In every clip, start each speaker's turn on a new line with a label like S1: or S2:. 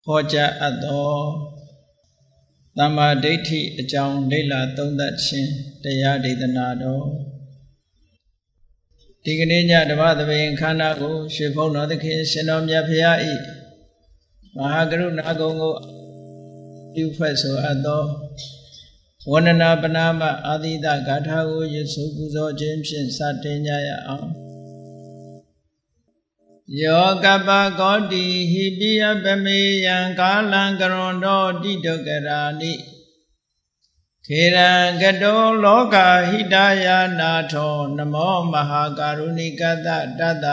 S1: ဟောကြားအပ်သောသမ္မာဒိဋ္ဌိအကြောင်းလေ့လာသုံးသပ်ခြင်းတရားဒေသနာတော်ဒီကနေ့ညဓမ္မသဘင်ခန္ဓာကိုရွှေဘုန်းတော်သခင်ရှင်တော်မြတ်ဖရာဤမဟာကရုဏာကုံကိုပြုဖွဲ့ဆိုအပ်သောဝန္ဒနာပနာမအာသီတဂါထာကိုရွတ်ဆိုပူဇော်ခြင်းဖြင့်စတင်ကြရအောင်ယောကပကောတိဟိပိယပမေယံကာလံကရွန်တော်တိဒုက္ခရာနိခေရံကတောလောကဟိတယာနာထောနမောမဟာကာရုဏိကတတတ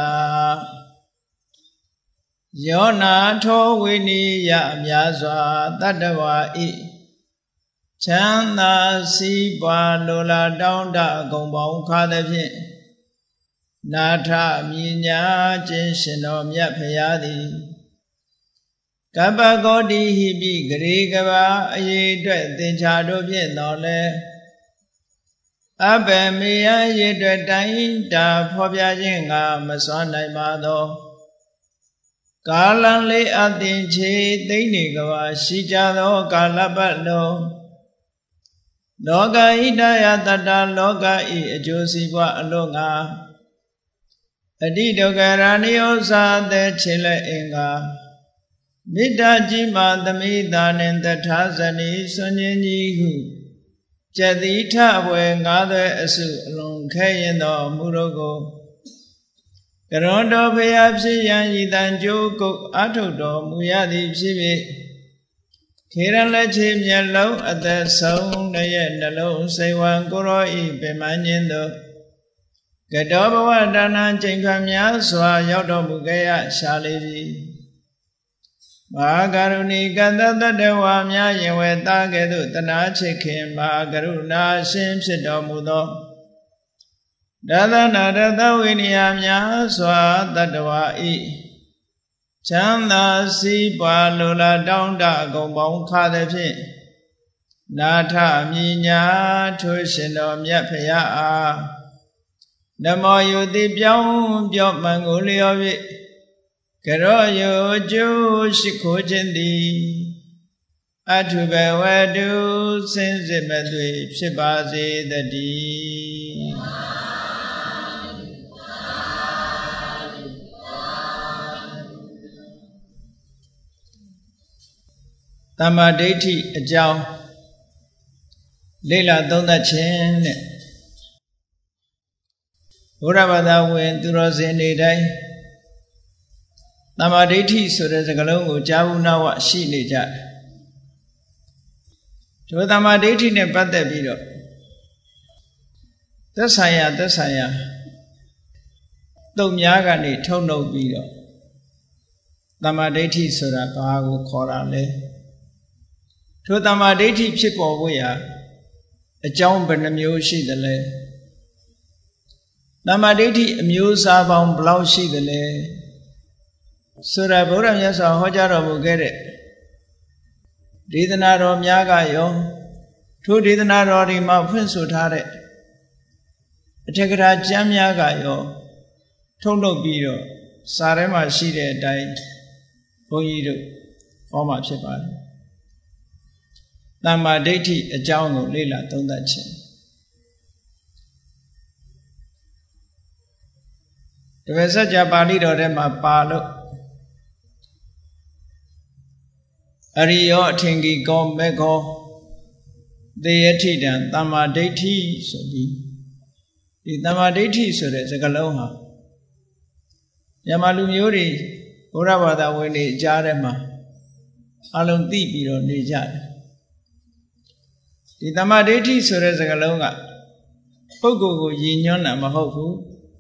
S1: ယောနာထောဝိနိယအများစွာတတ္တဝါဤချမ်းသာစီးပွားလိုလားတောင်းတအကုန်ပေါင်းခါသဖြင့်နာထမြညာခြင်းရှင်တော်မြတ်ဖရာသည်ကပ္ပကောတိဟိပိဂရေကဘာအရေးအတွက်သင်္ချာတို့ဖြင့်တော်လဲအဘယ်မေယရေအတွက်တိုင်းတာဖော်ပြခြင်းကမစွမ်းနိုင်ပါသောကာလံလေးအသင်ချေသိမ့်နေကဘာရှိကြသောကာလပတ်လုံးလောကဣတယတတ္တလောကဤအကျိုးစီးပွားအလို့ငါအတိဒုက္ခရာနိယောစာတဲ့ခြေလက်အင်္ဂါမေတ္တာကြီးမှသမိတာနှင့်တထာဇနီဆွန်ခြင်းကြီးဟုကျက်တိထအဝယ်ငါးသွဲအစုအလွန်ခဲရင်တော်မူတော့ကိုကရွန်တော်ဖရာဖြစ်ရန်ဤတန်ကြိုးကုတ်အထုတ်တော်မူရသည်ဖြစ်၍ခေရလက်ချေမျက်လုံးအသက်ဆုံးတရဲ့နှလုံးစိတ်ဝံကိုရောဤပင်မခြင်းတို့ကတောဘဝဒါနချိန်ခါများစွာရောက်တော်မူခဲ့ရရှာလေပြီမဟာကရုဏီကတတတ္တဝါများယင်ဝဲသားကဲ့သို့တနာချစ်ခင်မဟာကရုဏာရှင်ဖြစ်တော်မူသောဒသနာရတဝိနည်းများစွာတတ္တဝါဤချမ်းသာစီးပွားလိုလားတောင်းတအကုန်ပေါင်းခါသဖြင့်နာထမြညာထိုးရှင်တော်မြတ်ဖရာအားနမောယုတိပြောင်းပြောမှန်ကိုလျော်၍ကရောယုကျိုးရှိခိုးခြင်းသည်အထုဘဝတုစင်စစ်မသွေဖြစ်ပါစေတည်းသမ္မာဒိဋ္ဌိအကြောင်းလေ့လာသုံးသပ်ခြင်းနဲ့ဘုရားဘာသာဝင်သူတော်စင်တွေတိုင်းသမ္မာဒိဋ္ဌိဆိုတဲ့စကားလုံးကိုကြားဘူးနာဝရှိနေကြတယ်ဒီသမ္မာဒိဋ္ဌိနဲ့ပတ်သက်ပြီးတော့သက်ဆိုင်ရာတုံများကနေထုတ်နှုတ်ပြီးတော့သမ္မာဒိဋ္ဌိဆိုတာဘာကိုခေါ်တာလဲထိုသမ္မာဒိဋ္ဌိဖြစ်ပေါ်ဖို့ရာအကြောင်းဘယ်နှမျိုးရှိသလဲသမ္မာဒိဋ္ဌိအမျိုးအစားပေါင်းဘယ်လောက်ရှိသလဲဆိုတာဘုရားမြတ်စွာဟောကြားတော်မူခဲ့တဲ့ဒေသနာတော်များကရောထိုဒေသနာတော်တွေမှာဖွင့်ဆိုထားတဲ့အထက်ကထာကျမ်းများကရောထုတ်လုပ်ပြီးတော့စာထဲမှာရှိတဲ့အတိုင်းဘုန်းကြီးတို့ဟောမှာဖြစ်ပါတယ်သမ္မာဒိဋ္ဌိအကြောင်းကိုလေ့လာသုံးသပ်ခြင်းတပည့်စကြာပါဠိတော်ထဲမှာပါလို့အရိယောအထင်ကြီးကောမေခောသေယထိတံသမ္မာဒိဋ္ဌိဆိုပြီးဒီသမ္မာဒိဋ္ဌိဆိုတဲ့စကားလုံးဟာမြန်မာလူမျိုးတွေဘုရားဘာသာဝင်တွေကြားထဲမှာအလုံးသိပြီးတော့နေကြတယ်ဒီသမ္မာဒိဋ္ဌိဆိုတဲ့စကားလုံးကပုဂ္ဂိုလ်ကိုရည်ညွှန်းတာမဟုတ်ဘူး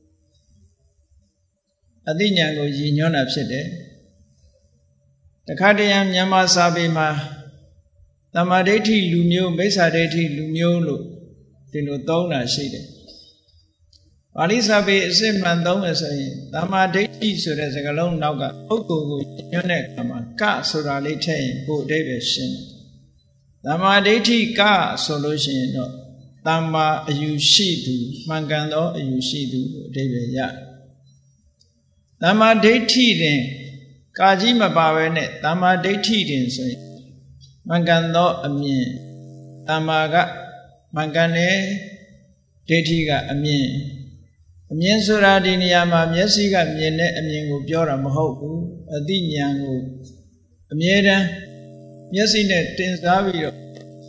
S1: အသိဉာဏ်ကိုရည်ညွှန်းတာဖြစ်တယ်တခါတရံမြန်မာစာပေမှာသမ္မာဒိဋ္ဌိလူမျိုးမိစ္ဆာဒိဋ္ဌိလူမျိုးလို့ဒီလိုသုံးတာရှိတယ်ပါဠိစာပေအစစ်မှန်သုံးမယ်ဆိုရင်သမ္မာဒိဋ္ဌိဆိုတဲ့စကားလုံးနောက်ကပုဂ္ဂိုလ်ကိုညွှန်းတဲ့အခါမှာကဆိုတာလေးထည့်ရင်ပို့အဓိပ္ပာယ်ရှင်းတယ်သမ္မာဒိဋ္ဌိကဆိုလို့ရှိရင်တော့သမ္မာအယူရှိသူမှန်ကန်သောအယူရှိသူကိုအဓိပ္ပာယ်ရတယ်သမ္မာဒိဋ္ဌိတွင်ကာကြီးမပါဘဲနဲ့တမ္မာဒိဋ္ဌိတင်ဆိုရင်မှန်ကန်သောအမြင်တမ္မာကမှန်ကန်တယ်ဒိဋ္ဌိကအမြင်ဆိုတာဒီနေရာမှာမျက်စိကမြင်တဲ့အမြင်ကိုပြောတာမဟုတ်ဘူးအသိဉာဏ်ကိုအမြဲတမ်းမျက်စိနဲ့တင်စားပြီးတော့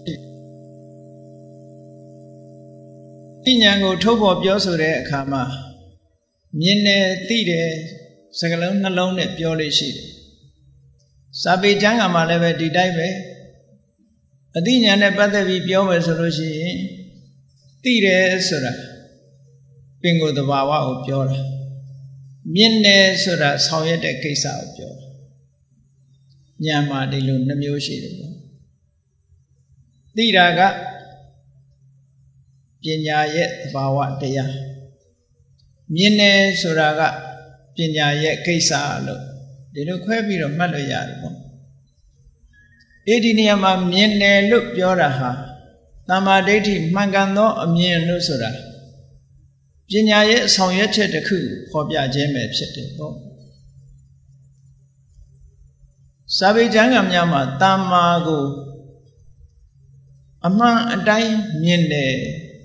S1: ဒီဉာဏ်ကိုထုတ်ဖော်ပြောဆိုတဲ့အခါမှာမြင်တယ်သိတယ်စကားလုံးနှလုံးနဲ့ပြောလို့ရှိတယ်စာပေကျမ်းဂန်မှာလည်းပဲဒီတိုင်းပဲအသိဉာဏ်နဲ့ပတ်သက်ပြီးပြောမယ်ဆိုလို့ရှိရင်သိတယ်ဆိုတာပင်ကိုယ်သဘာဝကိုပြောတာမြင်တယ်ဆိုတာဆောင်ရွက်တဲ့ကိစ္စကိုပြောတာဉာဏ်မှာဒီလိုနှမျိုးရှိတယ်ပေါ့သိတာကပညာရဲ့သဘာဝတရားမြင်တယ်ဆိုတာကပညာရဲ့ကိစ္စလို့ဒီလိုခွဲပြီးတော့မှတ်လို့ရတယ်ပေါ့ဒီနေရာမှာမြင်တယ်လို့ပြောတာဟာတမ္မာဒိဋ္ဌိမှန်ကန်သောအမြင်လို့ဆိုတာပညာရဲ့ဆောင်ရွက်ချက်တစ်ခုဖော်ပြခြင်းပဲဖြစ်တယ်ပေါ့စာပေကျမ်းဂန်များမှာတမ္မာကိုအမှန်အတိုင်းမြင်တယ်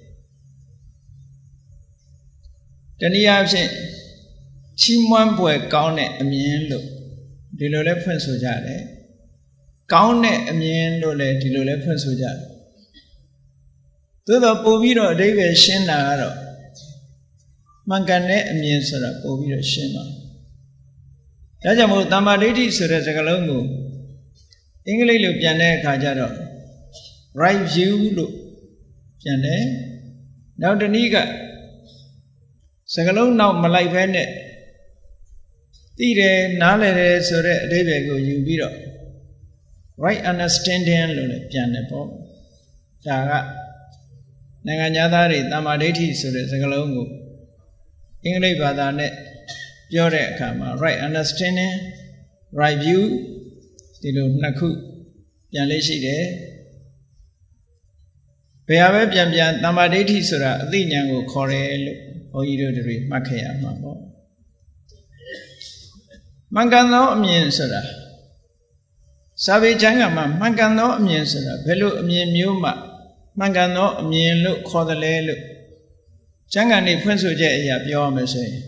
S1: တနည်းအားဖြင့်ချီးမွမ်းဖွယ်ကောင်းတဲ့အမြင်လို့ဒီလိုလဲဖွင့်ဆိုကြတယ်ကောင်းတဲ့အမြင်လို့လည်းဒီလိုလဲဖွင့်ဆိုကြတယ်သို့တော့ပို့ပြီးတော့အဓိပ္ပာယ်ရှင်းတာကတော့မှန်ကန်တဲ့အမြင်ဆိုတာပို့ပြီးတော့ရှင်းပါဒါကြောင့်မို့တမ္မာဒိဋ္ဌိဆိုတဲ့စကားလုံးကိုအင်္ဂလိပ်လိုပြန်တဲ့အခါကျတော့ right view လို့ပြန်တယ်နောက်တစ်နည်းကစကားလုံးနောက်မလိုက်ဘဲနဲ့သိတယ်နားလည်တယ်ဆိုတဲ့အဓိပ္ပာယ်ကိုယူပြီးတော့ right understanding လို့လည်းပြန်တယ်ပေါ့ဒါကနိုင်ငံသားတွေတမ္မာဒိဋ္ဌိဆိုတဲ့စကားလုံးကိုအင်္ဂလိပ်ဘာသာနဲ့ပြောတဲ့အခါမှာ right understanding right view ဒီလိုနှစ်ခုပြန်လေးရှိတယ်ဘယ်ဟာပဲပြန်တမ္မာဒိဋ္ဌိဆိုတာအသိဉာဏ်ကိုခေါ်တယ်လို့ဘုန်းကြီးတို့တွေမှတ်ခဲ့ရမှာပေါ့မှန်ကန်သောအမြင်ဆိုတာစာပေကျမ်းဂန်မှာမှန်ကန်သောအမြင်ဆိုတာဘယ်လိုအမြင်မျိုးမှမှန်ကန်သောအမြင်လို့ခေါ်တယ်လဲလို့ကျမ်းဂန်တွေဖွင့်ဆိုချက်အရာပြောရမယ်ဆိုရင်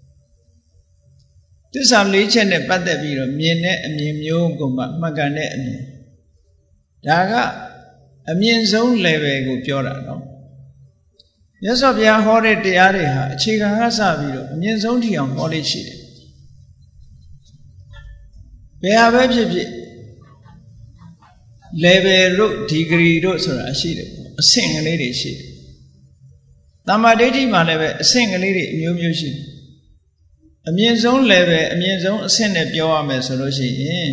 S1: သစ္စာ၄ချက်နဲ့ပတ်သက်ပြီးတော့မြင်တဲ့အမြင်မျိုးကိုမှမှန်ကန်တဲ့အမြင်ဒါကအမြင့်ဆုံး level ကိုပြောတာနော်မြတ်စွာဘုရားဟောတဲ့တရားတွေဟာအခြေခံကစပြီးတော့အမြင့်ဆုံးထီအောင်ဟောလို့ရှိတယ်ဘယ်ဟာပဲဖြစ်ဖြစ် level တို့ degree တို့ဆိုတာရှိတယ်အဆင့်ကလေးတွေရှိတယ်တမ္မာဒိဋ္ဌိမှာလည်းပဲအဆင့်ကလေးတွေအမျိုးမျိုးရှိတယ်အမြင့်ဆုံး level အမြင့်ဆုံးအဆင့်နဲ့ပြောရမယ်ဆိုလို့ရှိရင်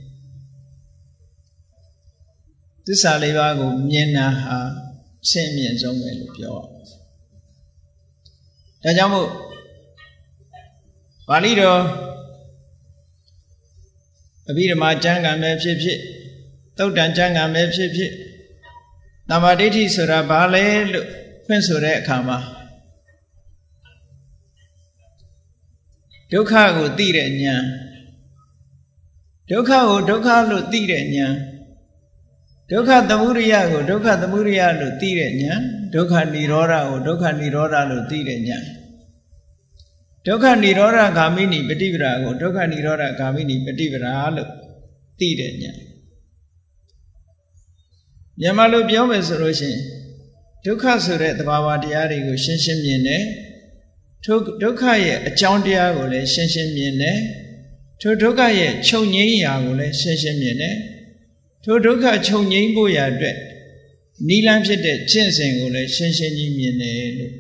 S1: သစ္စာလေးပါးကိုမြင်တာဟာအဆင့်အမြင့်ဆုံးပဲလို့ပြောရဒါကြောင့်မို့ပါဠိတော်အဘိဓမ္မာကျမ်းဂန်ပဲဖြစ်ဖြစ်သုတ်တန်ကျမ်းဂန်ပဲဖြစ်ဖြစ်တမ္မာဒိဋ္ဌိဆိုတာဘာလဲလို့ဖွင့်ဆိုတဲ့အခါမှာဒုက္ခကိုသိတဲ့ဉာဏ်ဒုက္ခကိုဒုက္ခလို့သိတဲ့ဉာဏ်ဒုက္ခသမုဒယကိုဒုက္ခသမုဒယလို့သိတဲ့ဉာဏ်ဒုက္ခនិရောဓကိုဒုက္ခនិရောဓလို့သိတဲ့ဉာဏ်ဒုက္ခនិရောဓဂ ामिनी ပฏิပဒါကိုဒုက္ခនិရောဓဂ ामिनी ပฏิပဒါလို့သိတဲ့ဉာဏ်မြန်မာလိုပြောမယ်ဆိုလို့ရှိရင်ဒုက္ခဆိုတဲ့သဘာဝတရားတွေကိုရှင်းရှင်းမြင်တယ်ထိုဒုက္ခရဲ့အကြောင်းတရားကိုလည်းရှင်းရှင်းမြင်တယ်ထိုဒုက္ခရဲ့ချုပ်ငြိမ်းရာကိုလည်းရှင်းရှင်းမြင်တယ်ထိုဒုက္ခချုပ်ငြိမ်းဖို့ရာအတွက်နိလန်းဖြစ်တဲ့ကျင့်စဉ်ကိုလည်းရှင်းရှင်းကြီးမြင်တယ်လို့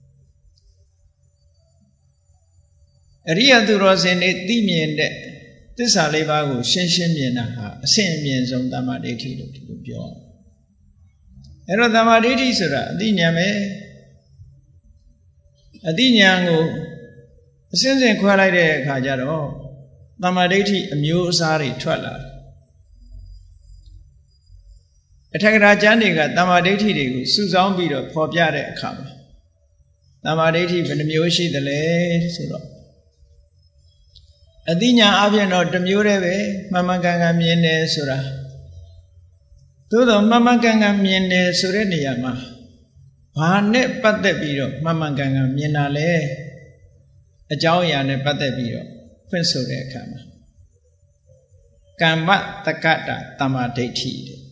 S1: အရိယသူတော်စင်တွေသိမြင်တဲ့သစ္စာလေးပါးကိုရှင်းရှင်းမြင်တာဟာအဆင့်အမြင့်ဆုံးတမ္မာဒိဋ္ဌိလို့ဒီလိုပြောအဲ့တော့တမ္မာဒိဋ္ဌိဆိုတာအသိဉာဏ်ပဲအသိဉာဏ်ကိုအစဉ်စဉ်ခွဲလိုက်တဲ့အခါကျတော့တမ္မာဒိဋ္ဌိအမျိုးအစားတွေထွက်လာတယ်အထက်ကရာကျမ်းတွေကတမ္မာဒိဋ္ဌိတွေကိုစုဆောင်းပြီးတော့ဖော်ပြတဲ့အခါမှာတမ္မာဒိဋ္ဌိဘယ်နှမျိုးရှိသလဲဆိုတော့အသိဉာဏ်အပြင်တော့တစ်မျိုးတည်းပဲမှန်မှန်ကန်ကန်မြင်တယ်ဆိုတာသို့တော့မှန်မှန်ကန်ကန်မြင်တယ်ဆိုတဲ့နေရာမှာဘာနဲ့ပတ်သက်ပြီးတော့မှန်မှန်ကန်ကန်မြင်တာလဲအကြောင်းအရာနဲ့ပတ်သက်ပြီးတော့ဖွင့်ဆိုတဲ့အခါမှာကမ္မတက္ကတာတမ္မာဒိဋ္ဌိတဲ့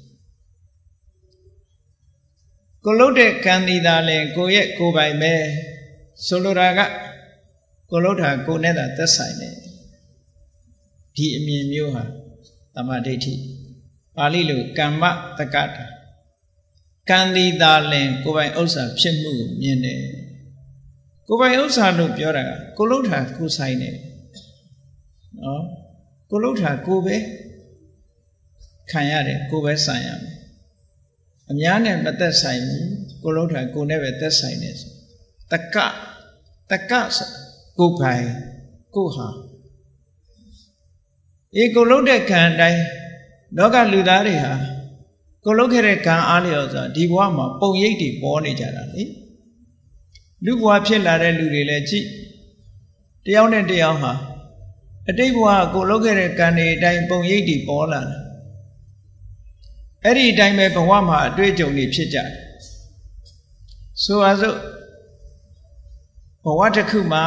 S1: ကိုလုပ်တဲ့ကံဒီသာလင်ကိုရဲ့ကိုယ်ပိုင်ပဲဆိုလိုတာကကိုလုပ်တာကိုနဲ့သာသက်ဆိုင်တယ်ဒီအမြင်မျိုးဟာတမ္မာဒိဋ္ဌိပါဠိလိုကမ္မတက္ကတာကံဒီသာလင်ကိုယ်ပိုင်ဥစ္စာဖြစ်မှုကိုမြင်တယ်ကိုယ်ပိုင်ဥစ္စာလို့ပြောတာကကိုလုပ်တာကိုဆိုင်တယ်နော်ကိုလုပ်တာကိုပဲခံရတယ်ကိုပဲဆိုင်ရမယ်အများနဲ့မသက်ဆိုင်ဘူးကိုလုပ်တာကိုနဲ့ပဲသက်ဆိုင်တယ်ဆိုတက္ကဆိုကိုပိုင်ကိုဟာကိုလုပ်တဲ့ကံအတိုင်းလောကလူသားတွေဟာကိုလုပ်ခဲ့တဲ့ကံအားလျော်စွာဒီဘဝမှာပုံရိပ်တွေပေါ်နေကြတာလေလူဘဝဖြစ်လာတဲ့လူတွေလည်းကြည့်တယောက်နဲ့တယောက်ဟာအတိတ်ဘဝကိုလုပ်ခဲ့တဲ့ကံတွေအတိုင်းပုံရိပ်တွေပေါ်လာတယ်အဲ့ဒီအတိုင်းပဲဘဝမှာအတွေ့အကြုံတွေဖြစ်ကြတယ်ဆိုပါစို့ဘဝတစ်ခုမှာ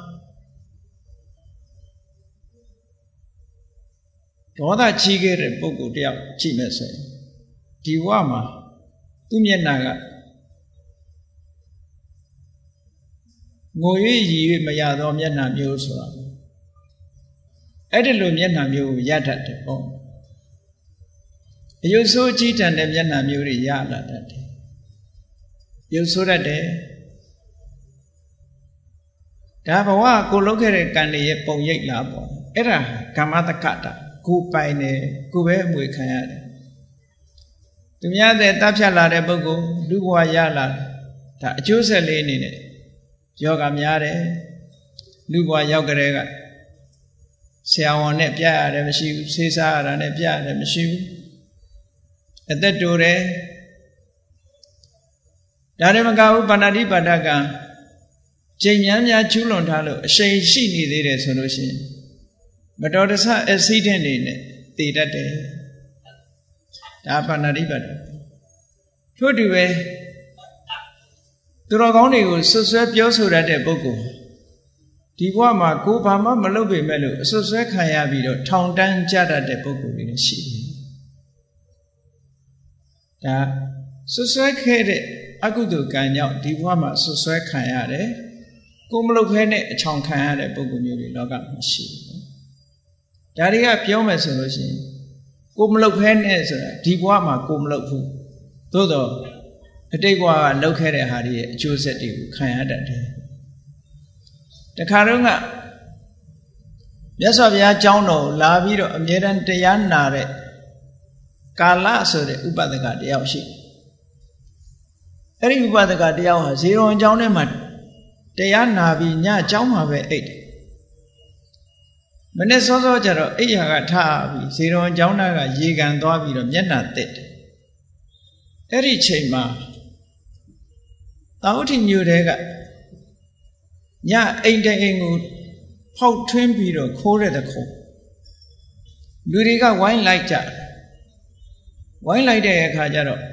S1: ဒေါသကြီးခဲ့တဲ့ပုဂ္ဂိုလ်တယောက်ကြည့်မယ်ဆိုရင်ဒီဘဝမှာသူ့မျက်နှာကငို၍ရည်၍မရသောမျက်နှာမျိုးဆိုတာအဲ့ဒီလိုမျက်နှာမျိုးကိုရတတ်တယ်ပေါ့အယုဆိုးကြီးတန်တဲ့မျက်နှာမျိုးတွေရလာတတ်တယ်ရုပ်ဆိုးတတ်တယ်ဒါဘဝကိုလုပ်ခဲ့တဲ့ကံတွေရဲ့ပုံရိပ်လာပေါ့အဲ့ဒါကမ္မတက္ကတာကိုပိုင်တယ်ကိုပဲအမွေခံရတယ်သူများတဲ့တပ်ဖြတ်လာတဲ့ပုဂ္ဂိုလ်လူဘဝရလာဒါအကျိုးဆက်လေးအနေနဲ့ယောဂများတယ်လူဘဝရောက်ကြတဲ့ကဆရာဝန်နဲ့ပြရတယ်မရှိဘူးဆေးစားရတာနဲ့ပြရတယ်မရှိဘူးအသက်တိုးတယ်ဒါလည်းမကဘူးပါဏာတိပါဒကံချိန်များကျူးလွန်ထားလို့အရှိန်ရှိနေသေးတယ်ဆိုလို့ရှိရင်မတော်တဆအက်ဆီဒင့်တွေနဲ့တည်တတ်တယ်ဒါပါဏာတိပါဒထို့တူပဲသူတော်ကောင်းတွေကိုဆွဆွဲပြောဆိုတတ်တဲ့ပုဂ္ဂိုလ်ဒီဘဝမှာကိုယ်ဘာမှမလုပ်ပေမဲ့လို့အဆွဆွဲခံရပြီးတော့ထောင်တန်းကြတတ်တဲ့ပုဂ္ဂိုလ်တွေလည်းရှိတယ်ဒါဆွဆွဲခဲ့တဲ့အကုသိုလ်ကံကြောင့်ဒီဘဝမှာဆွဆွဲခံရတယ်ကိုမလုပ်ခဲနဲ့အချောင်ခံရတဲ့ပုဂ္ဂိုလ်မျိုးတွေလောကမှာရှိတယ်ဒါတွေကပြောမယ်ဆိုလို့ရှိရင်ကိုမလုပ်ခဲနဲ့ဆိုတာဒီဘဝမှာကိုမလုပ်ဘူးသို့တော့အတိတ်ဘဝကလုပ်ခဲ့တဲ့ဟာတွေရဲ့အကျိုးဆက်တွေကိုခံရတတ်တယ်တခါတော့ကမြတ်စွာဘုရားကျောင်းတော်လာပြီးတော့အမြဲတမ်းတရားနာတဲ့ကာလဆိုတဲ့ဥပဒကတယောက်ရှိအဲ့ဒီဥပဒကတယောက်ဟာဇေရွန်ကျောင်းထဲမှာတရားနာပြီးညကျောင်းမှာပဲအိတ်တယ်မနေ့စောစောကျတော့အိယာကထားပြီးဇေရွန်ကျောင်းသားကရေကန်သွားပြီးတော့မျက်နှာတက်တယ်အဲ့ဒီချိန်မှာတာဝတိမြို့တဲကညအိမ်တဲ့အိမ်ကိုဖောက်ထွင်းပြီးတော့ခိုးတဲ့တခုလူတွေကဝိုင်းလိုက်ကြဝိုင်းလိုက်တဲ့အခါကျတော့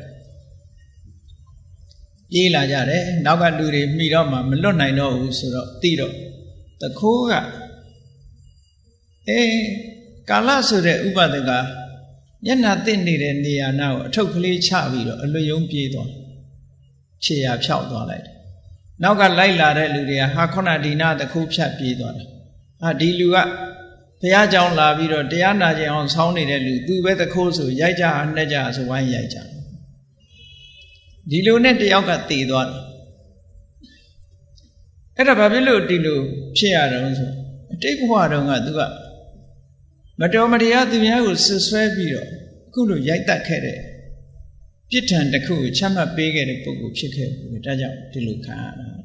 S1: ပြေးလာကြတယ်နောက်ကလူတွေမိတော့မှမလွတ်နိုင်တော့ဘူးဆိုတော့တိတော့တခိုးကကာလဆိုတဲ့ဥပဒကမျက်နှာတင့်နေတဲ့နေရာနာကိုအထုပ်ကလေးချပြီးတော့အလွတ်ယုံပြေးသွားခြေရာဖြောက်သွားလိုက်တယ်နောက်ကလိုက်လာတဲ့လူတွေကဟာခုနဒီနာတခိုးဖြတ်ပြေးသွားတယ်ဟာဒီလူကဘုရားကျောင်းလာပြီးတော့တရားနာကြအောင်ဆောင်းနေတဲ့လူသူပဲတခိုးဆိုရိုက်ကြနှက်ကြဆိုဝိုင်းရိုက်ကြဒီလိုနဲ့တယောက်ကတည်သွားတယ်အဲ့ဒါဘာဖြစ်လို့ဒီလိုဖြစ်ရတော့ဆိုအတိတ်ဘဝတုန်းကသူကမတော်မတရားသူများကိုဆွဆွဲပြီးတော့အခုလိုရိုက်တတ်ခဲ့တဲ့ပြစ်ဒဏ်တစ်ခုကိုချမှတ်ပေးခဲ့တဲ့ပုဂ္ဂိုလ်ဖြစ်ခဲ့ဘူးဒါကြောင့်ဒီလိုခံရတာ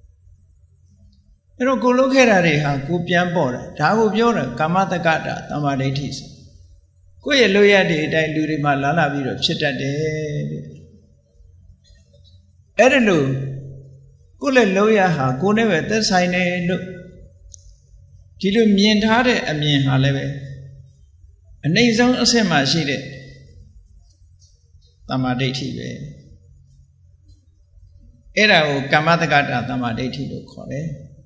S1: အဲ့တော့ကိုလုပ်ခဲ့တာတွေဟာကိုပြန်ပေါ်တယ်ဒါကိုပြောတယ်ကာမတက္ကတာတမ္မာဒိဋ္ဌိဆိုကိုယ့်ရဲ့လုပ်ရတဲ့အတိုင်းလူတွေမှလာပြီးတော့ဖြစ်တတ်တယ်တဲ့အဲ့ဒါလို့ကိုယ့်ရဲ့လုပ်ရဟာကိုယ်နဲ့ပဲသက်ဆိုင်တယ်လို့ဒီလိုမြင်ထားတဲ့အမြင်ဟာလည်းပဲအနိစ္စအဆင့်မှာရှိတဲ့သမ္မာဒိဋ္ဌိပဲအဲ့ဒါကိုကမ္မတက္ကတာသမ္မာဒိဋ္ဌိလို့ခေါ်တယ်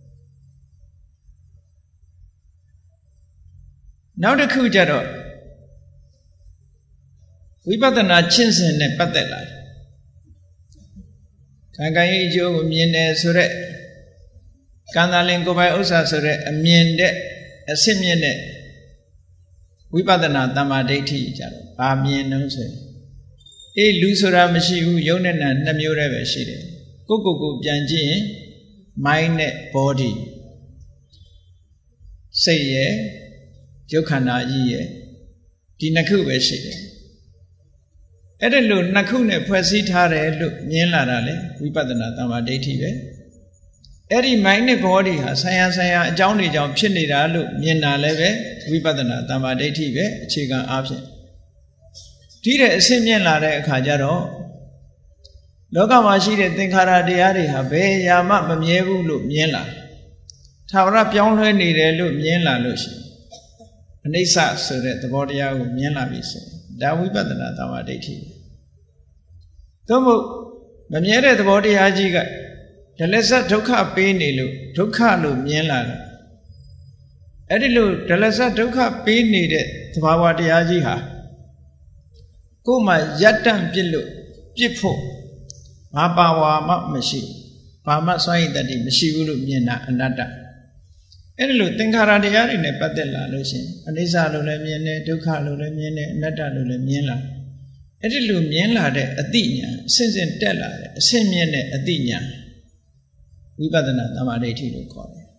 S1: နောက်တစ်ခုကျတော့ဝိပဿနာကျင့်စဉ်နဲ့ပတ်သက်လာတယ်ကံကံရဲ့အကျိုးကိုမြင်တယ်ဆိုရက်ကံသာလင်ကိုယ်ပိုင်ဥစ္စာဆိုတဲ့အမြင်တဲ့အစစ်မြင့်တဲ့ဝိပဿနာသမ္မာဒိဋ္ဌိကြတော့ဘာမြင်လို့ဆိုရင်လူဆိုတာမရှိဘူးယုံနဲ့နာနှစ်မျိုးတည်းပဲရှိတယ်ကိုပြန်ကြည့်ရင် mind နဲ့ body စိတ်ရဲ့ရုပ်ခန္ဓာကြီးရဲ့ဒီနှစ်ခုပဲရှိတယ်အဲ့ဒါလို့နှစ်ခုနဲ့ဖွဲ့စည်းထားတယ်လို့မြင်လာတာလေဝိပဿနာသမ္မာဒိဋ္ဌိပဲအဲ့ဒီ mind နဲ့ body ဟာဆံရအကြောင်းတွေကြောင့်ဖြစ်နေတာလို့မြင်တာလည်းပဲဝိပဿနာသမ္မာဒိဋ္ဌိပဲအခြေခံအားဖြင့်ဒီတဲ့အဆင့်မြင့်လာတဲ့အခါကျတော့လောကမှာရှိတဲ့သင်္ခါရတရားတွေဟာဘယ်ရာမှမမြဲဘူးလို့မြင်လာထာဝရပြောင်းလဲနေတယ်လို့မြင်လာလို့ရှိရင်အနိစ္စဆိုတဲ့သဘောတရားကိုမြင်လာပြီဆိုရင်ဒါဝိပဿနာသမ္မာဒိဋ္ဌိသို့မဟုတ်မမြဲတဲ့သဘောတရားကြီးကဒလစဒုက္ခပေးနေလို့ဒုက္ခလို့မြင်လာတယ်အဲ့ဒီလိုဒလစဒုက္ခပေးနေတဲ့သဘာဝတရားကြီးဟာကိုယ်မှယတ္တံပြစ်လို့ပြစ်ဖို့ဘာပါဝါမှမရှိဘာမှစွန့်ရည်တတ်မရှိဘူးလို့မြင်တာအနတ္တအဲ့ဒီလိုသင်္ခါရတရားတွေနဲ့ပတ်သက်လာလို့ရှိရင်အနိစ္စလို့လည်းမြင်တယ်ဒုက္ခလို့လည်းမြင်တယ်အနတ္တလို့လည်းမြင်လာအဲ့ဒီလိုမြင်လာတဲ့အသိဉာဏ်အစဉ်စဉ်တက်လာတဲ့အဆင့်မြင့်တဲ့အသိဉာဏ်ဝိပဿနာသမ္မာဒိဋ္ဌိလို့ခေါ်တယ်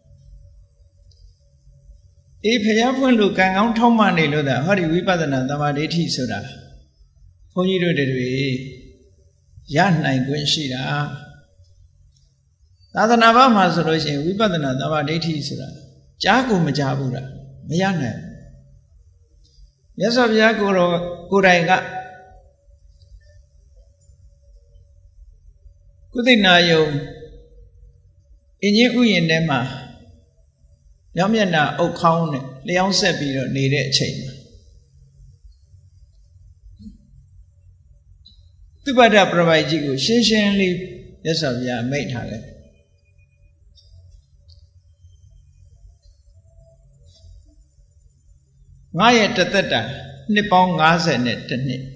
S1: ဖျားဖွင့်လို့ကံကောင်းထောက်မှနေလို့ဒါဟောဒီဝိပဿနာသမ္မာဒိဋ္ဌိဆိုတာဘုန်းကြီးတို့တွေရနိုင်ခွင့်ရှိတာသာသနာ့ဘာမှာဆိုလို့ရှိရင်ဝိပဿနာသမ္မာဒိဋ္ဌိဆိုတာကြားကိုမကြားဘူးလားမရနိုင်မြတ်စွာဘုရားကိုယ်တိုင်ကကုသိနာယုံအင်းကြီးဥယျာဉ်ထဲမှာမြောက်မျက်နှာအုတ်ခေါင်းနဲ့လျှောင်းဆက်ပြီးတော့နေတဲ့အချိန်မှာသုဘဒ္ဓပရပိုက်ကြီးကိုရှင်းရှင်းလေးမြတ်စွာဘုရားမိန့်ထားတယ်ငါရဲ့တသက်တာနှစ်ပေါင်း50နဲ့တစ်နှစ်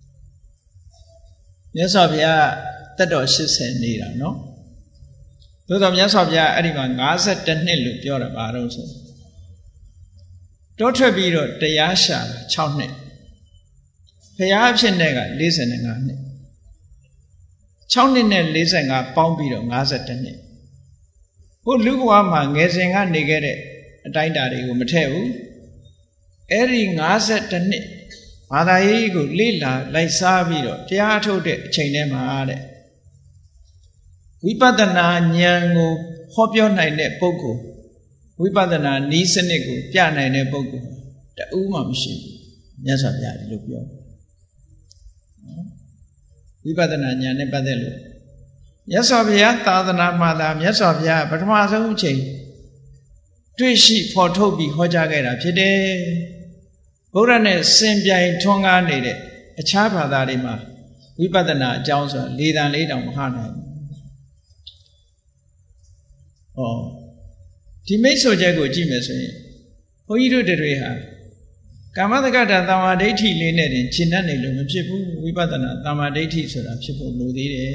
S1: မြတ်စွာဘုရားတက်တော်80နေတာနော်သို့တော်မြတ်စွာဘုရားအဲ့ဒီမှာ52နှစ်လို့ပြောတာပါတော့ဆိုတောထွက်ပြီးတော့တရားရှာ6နှစ်ဘုရားအဖြစ်နဲ့က45နှစ်6နှစ်နဲ့45ပေါင်းပြီးတော့52နှစ်ဟိုလူဘဝမှာငယ်စဉ်ကနေခဲ့တဲ့အတိုင်းအတာတွေကိုမထည့်ဘူးအဲ့ဒီ52နှစ်ဘာသာရေးကိုလေ့လာလိုက်စားပြီးတော့တရားထုတ်တဲ့အချိန်ထဲမှာတဲ့ဝိပဿနာဉာဏ်ကိုဟောပြောနိုင်တဲ့ပုဂ္ဂိုလ်ဝိပဿနာနည်းစနစ်ကိုပြနိုင်တဲ့ပုဂ္ဂိုလ်တဦးမှမရှိဘူးမြတ်စွာဘုရားလို့ပြောဝိပဿနာဉာဏ်နဲ့ပတ်သက်လို့မြတ်စွာဘုရားသာသနာမှာသာမြတ်စွာဘုရားပထမဆုံးအချိန်တွေ့ရှိဖော်ထုတ်ပြီးဟောကြားခဲ့တာဖြစ်တယ်ဗုဒ္ဓနဲ့စင်ပြိုင်ထွန်းကားနေတဲ့အခြားဘာသာတွေမှာဝိပဿနာအကြောင်းဆိုတာ၄တန်၄တောင်မဟာနိုင်ဘူးဒီမိတ်ဆွေချက်ကိုကြည့်မယ်ဆိုရင်ဘုန်းကြီးတို့တွေဟာကာမတက္ကတာသမ္မာဒိဋ္ဌိလေးနဲ့တင်ရှင်းတတ်နေလို့မဖြစ်ဘူးဝိပဿနာသမ္မာဒိဋ္ဌိဆိုတာဖြစ်ဖို့လိုသေးတယ်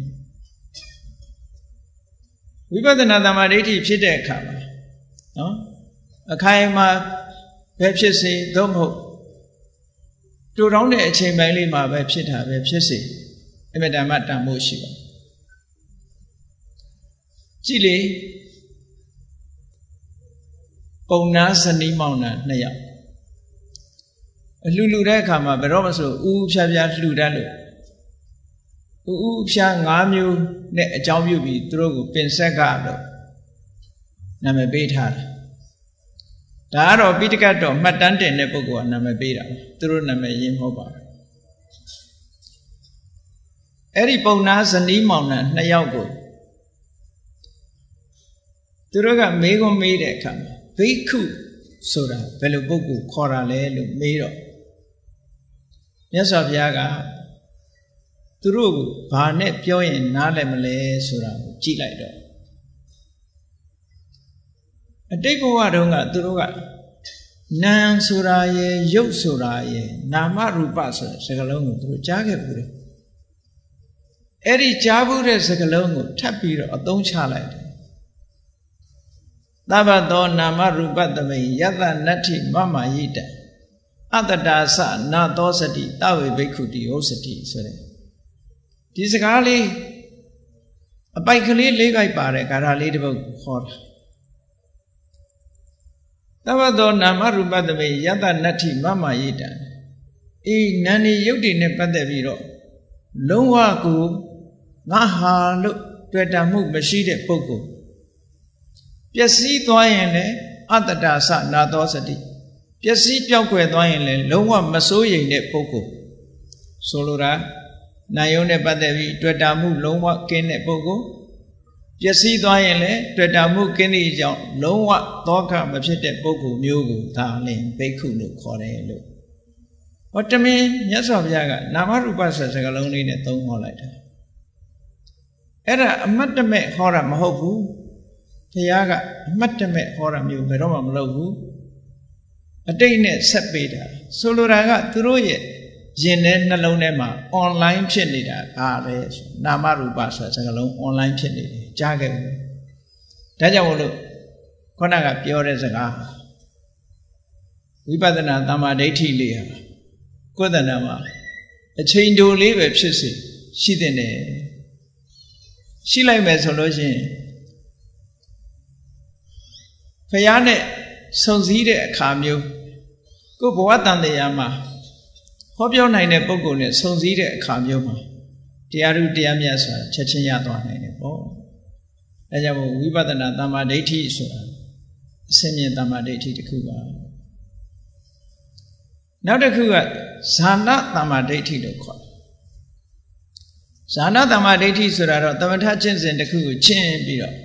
S1: ဝိပဿနာသမ္မာဒိဋ္ဌိဖြစ်တဲ့အခါမှာနော်အခိုင်အမာပဲဖြစ်စေသို့မဟုတ်တူတောင်းတဲ့အချိန်ပိုင်းလေးမှာပဲဖြစ်တာပဲဖြစ်စေအမြဲတမ်းတန်ဖို့ရှိပါကြည့်လေပုံနာဇနီးမောင်နှံ2ယောက်အလှလှတဲ့အခါမှာဘယ်တော့မှဆိုဥဖြားဖြားလှူတတ်လို့ဥဖြား5မျိုးနဲ့အကြောင်းပြုပြီးသူတို့ကိုပင်ဆက်ကတော့နာမည်ပေးထားတယ်ဒါကတော့ပိဋကတ်တော်မှတ်တမ်းတင်တဲ့ပုဂ္ဂိုလ်ကနာမည်ပေးတာသူတို့နာမည်ရင်းမဟုတ်ပါဘူးအဲ့ဒီပုံနာဇနီးမောင်နှံ2ယောက်ကိုသူတို့ကမေးခွန်းမေးတဲ့အခါမှာဘိက္ခုဆိုတာဘယ်လိုပုဂ္ဂိုလ်ခေါ်တာလဲလို့မေးတော့မြတ်စွာဘုရားကသူတို့ကိုဘာနဲ့ပြောရင်နားလည်မလဲဆိုတာကိုကြည့်လိုက်တော့အတိတ်ဘဝတုန်းကသူတို့ကနာမ်ဆိုတာရဲ့ရုပ်ဆိုတာရဲ့နာမရူပဆိုတဲ့စကားလုံးကိုသူတို့ကြားခဲ့ဘူးတယ်အဲ့ဒီကြားဘူးတဲ့စကားလုံးကိုထပ်ပြီးတော့အသုံးချလိုက်တယ်သဗ္ဗသောနာမရူပသမိယတနတ္ထိမမယိတအတ္တတာသနာသောစတိတဝေဘိက္ခုတိဟုတ်စတိဆိုတဲ့ဒီစကားလေးအပိုက်ကလေး၄ခိုက်ပါတယ်ဂါထာလေးတစ်ပုဒ်ခေါ်တာသဗ္ဗသောနာမရူပသမိယတနတ္ထိမမယိတဤနာနေယုတ်တိနဲ့ပတ်သက်ပြီးတော့လုံးဝကိုငါဟာလို့တွေ့တာမှုမရှိတဲ့ပုဂ္ဂိုလ်ပျက်စီးသွားရင်လည်းအတ္တတာသနာသောစတိပျက်စီးပြောက်ကွယ်သွားရင်လည်းလုံးဝမစိုးရိမ်တဲ့ပုဂ္ဂိုလ်ဆိုလိုတာနာယုံနဲ့ပတ်သက်ပြီးတွေ့တာမှုလုံးဝကင်းတဲ့ပုဂ္ဂိုလ်ပျက်စီးသွားရင်လည်းတွေ့တာမှုကင်းသည့်ကြောင့်လုံးဝသောကမဖြစ်တဲ့ပုဂ္ဂိုလ်မျိုးကိုဒါလည်းဘိက္ခုလို့ခေါ်တယ်လို့ဟောတမင်မြတ်စွာဘုရားကနာမရူပဆိုတဲ့စကားလုံးလေးနဲ့သုံးဟောလိုက်တာအဲ့ဒါအမတ်တမဲ့ဟောတာမဟုတ်ဘူးဘုရားကအမတ်တမဲ့ဟောတာမျိုးဘယ်တော့မှမလုပ်ဘူးအတိတ်နဲ့ဆက်ပေးတာဆိုလိုတာကသူတို့ရဲ့ရင်ထဲနှလုံးထဲမှာ online ဖြစ်နေတာဒါပဲနာမရူပဆိုတဲ့စကားလုံး online ဖြစ်နေတယ်ကြားခဲ့ဘူးဒါကြောင့်မို့လို့ခုနကပြောတဲ့စကားဝိပဿနာသမ္မာဒိဋ္ဌိလေးဟာကိုယ်တဏ္ဍာမှာအချိန်တိုလေးပဲဖြစ်စေရှိတဲ့နေရှိလိုက်မယ်ဆိုလို့ရှိရင်ဖယားနဲ့ဆုံစည်းတဲ့အခါမျိုးကိုဘဝတန်တရားမှာဟောပြောနိုင်တဲ့ပုဂ္ဂိုလ်နဲ့ဆုံစည်းတဲ့အခါမျိုးမှာတရားဥတရားမြတ်ဆိုတာချက်ချင်းရသွားနိုင်တယ်ပေါ့အဲကြောင့်ဝိပဿနာသမ္မာဒိဋ္ဌိဆိုတာအစင်းမြင့်သမ္မာဒိဋ္ဌိတစ်ခုပါနောက်တစ်ခုကဇာနာသမ္မာဒိဋ္ဌိလို့ခေါ်တယ်ဇာနာသမ္မာဒိဋ္ဌိဆိုတာတော့သမထကျင့်စဉ်တစ်ခုကိုကျင့်ပြီးတော့